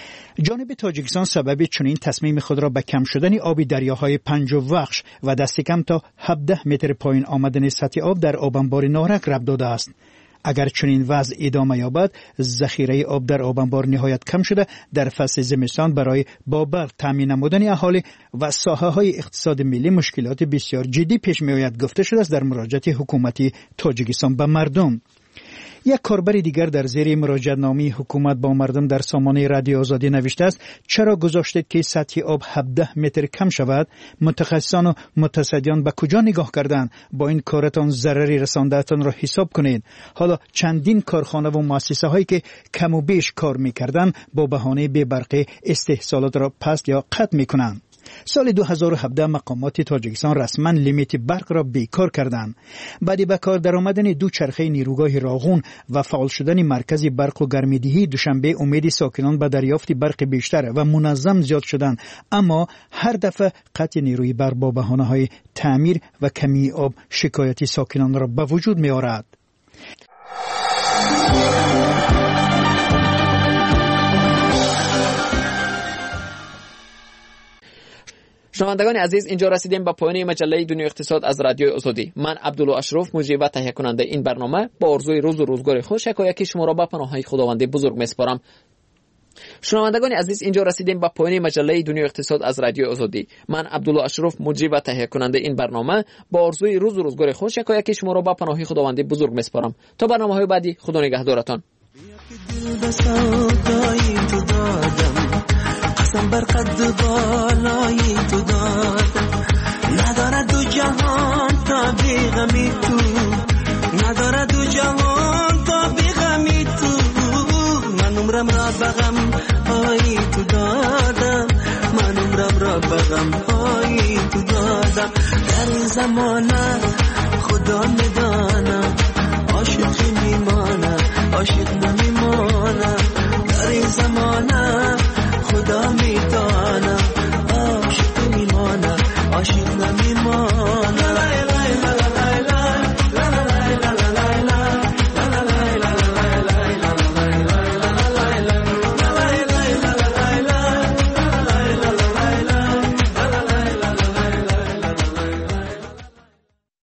جانب تاجیکستان سبب چنین تصمیم خود را به کم شدن آب دریاهای پنجوخش و دست کم تا 17 متر پایین آمدن سطح آب در آبانبار نارک ربط داده است. اگر چنین وضع ادامه یابد، ذخیره آب در آبانبار نهایت کم شده در فصل زمستان برای با برق تامین نمودن اهالی و ساحه‌های اقتصاد ملی مشکلات بسیار جدی پیش می‌آید گفته شده است در مراجعه حکومتی تاجیکستان به مردم. یک کاربر دیگر در زیر مراجعه‌نامه حکومت با مردم در سامانه رادیو آزادی نوشته است چرا گذاشتید که سطح آب 17 متر کم شود؟ متخصصان و متصدیان به کجا نگاه کردند؟ با این کارتان ضرری رسانده‌تان را حساب کنید. حالا چندین کارخانه و مؤسسه هایی که کم و بیش کار می‌کردند با بهانه بی‌برقی استحصالات را پست یا قطع می‌کنند. سال 2017 مقامات تاجیکستان رسما لیمیت برق را بیکار کردند. بعد به کار درآمدن دوچرخه نیروگاه راغون و فعال شدن مرکز برق و گرمایدهی دوشنبه امید ساکنان به دریافت برق بیشتر و منظم زیاد شدند، اما هر دفعه قطع نیروی برق با بهانه‌های تعمیر و کمی آب شکایت ساکنان را به وجود می‌آورد. شنوندگان عزیز، اینجا رسیدیم به پایان مجله دنیا اقتصاد از رادیو آزادی. من عبدالله اشرف مجری و تهیه کننده این برنامه با آرزوی روز و روزگار خوش یکایک شما را به پناههای خداوند بزرگ میسپارم. شنوندگان عزیز، اینجا رسیدیم به پایان مجله دنیا اقتصاد از رادیو آزادی. من عبدالله اشرف مجری و تهیه کننده این برنامه با آرزوی روز و روزگار خوش یکایک شما را به پناههای خداوند بزرگ میسپارم. تا برنامه‌های بعدی، خدا نگهدارتان. قسم بر قد بالای تو دادم، ندارد دو جهان تا بی غمی تو، ندارد دو جهان تا بی غمی تو. من عمرم را بغم های تو دادم، من عمرم را بغم های تو دادم. در این زمانه خدا میدانم عاشق میمانم، عاشق نمیمانم. در این زمانه خدا میدانم عاشق میمانم، عاشق نمیمانم.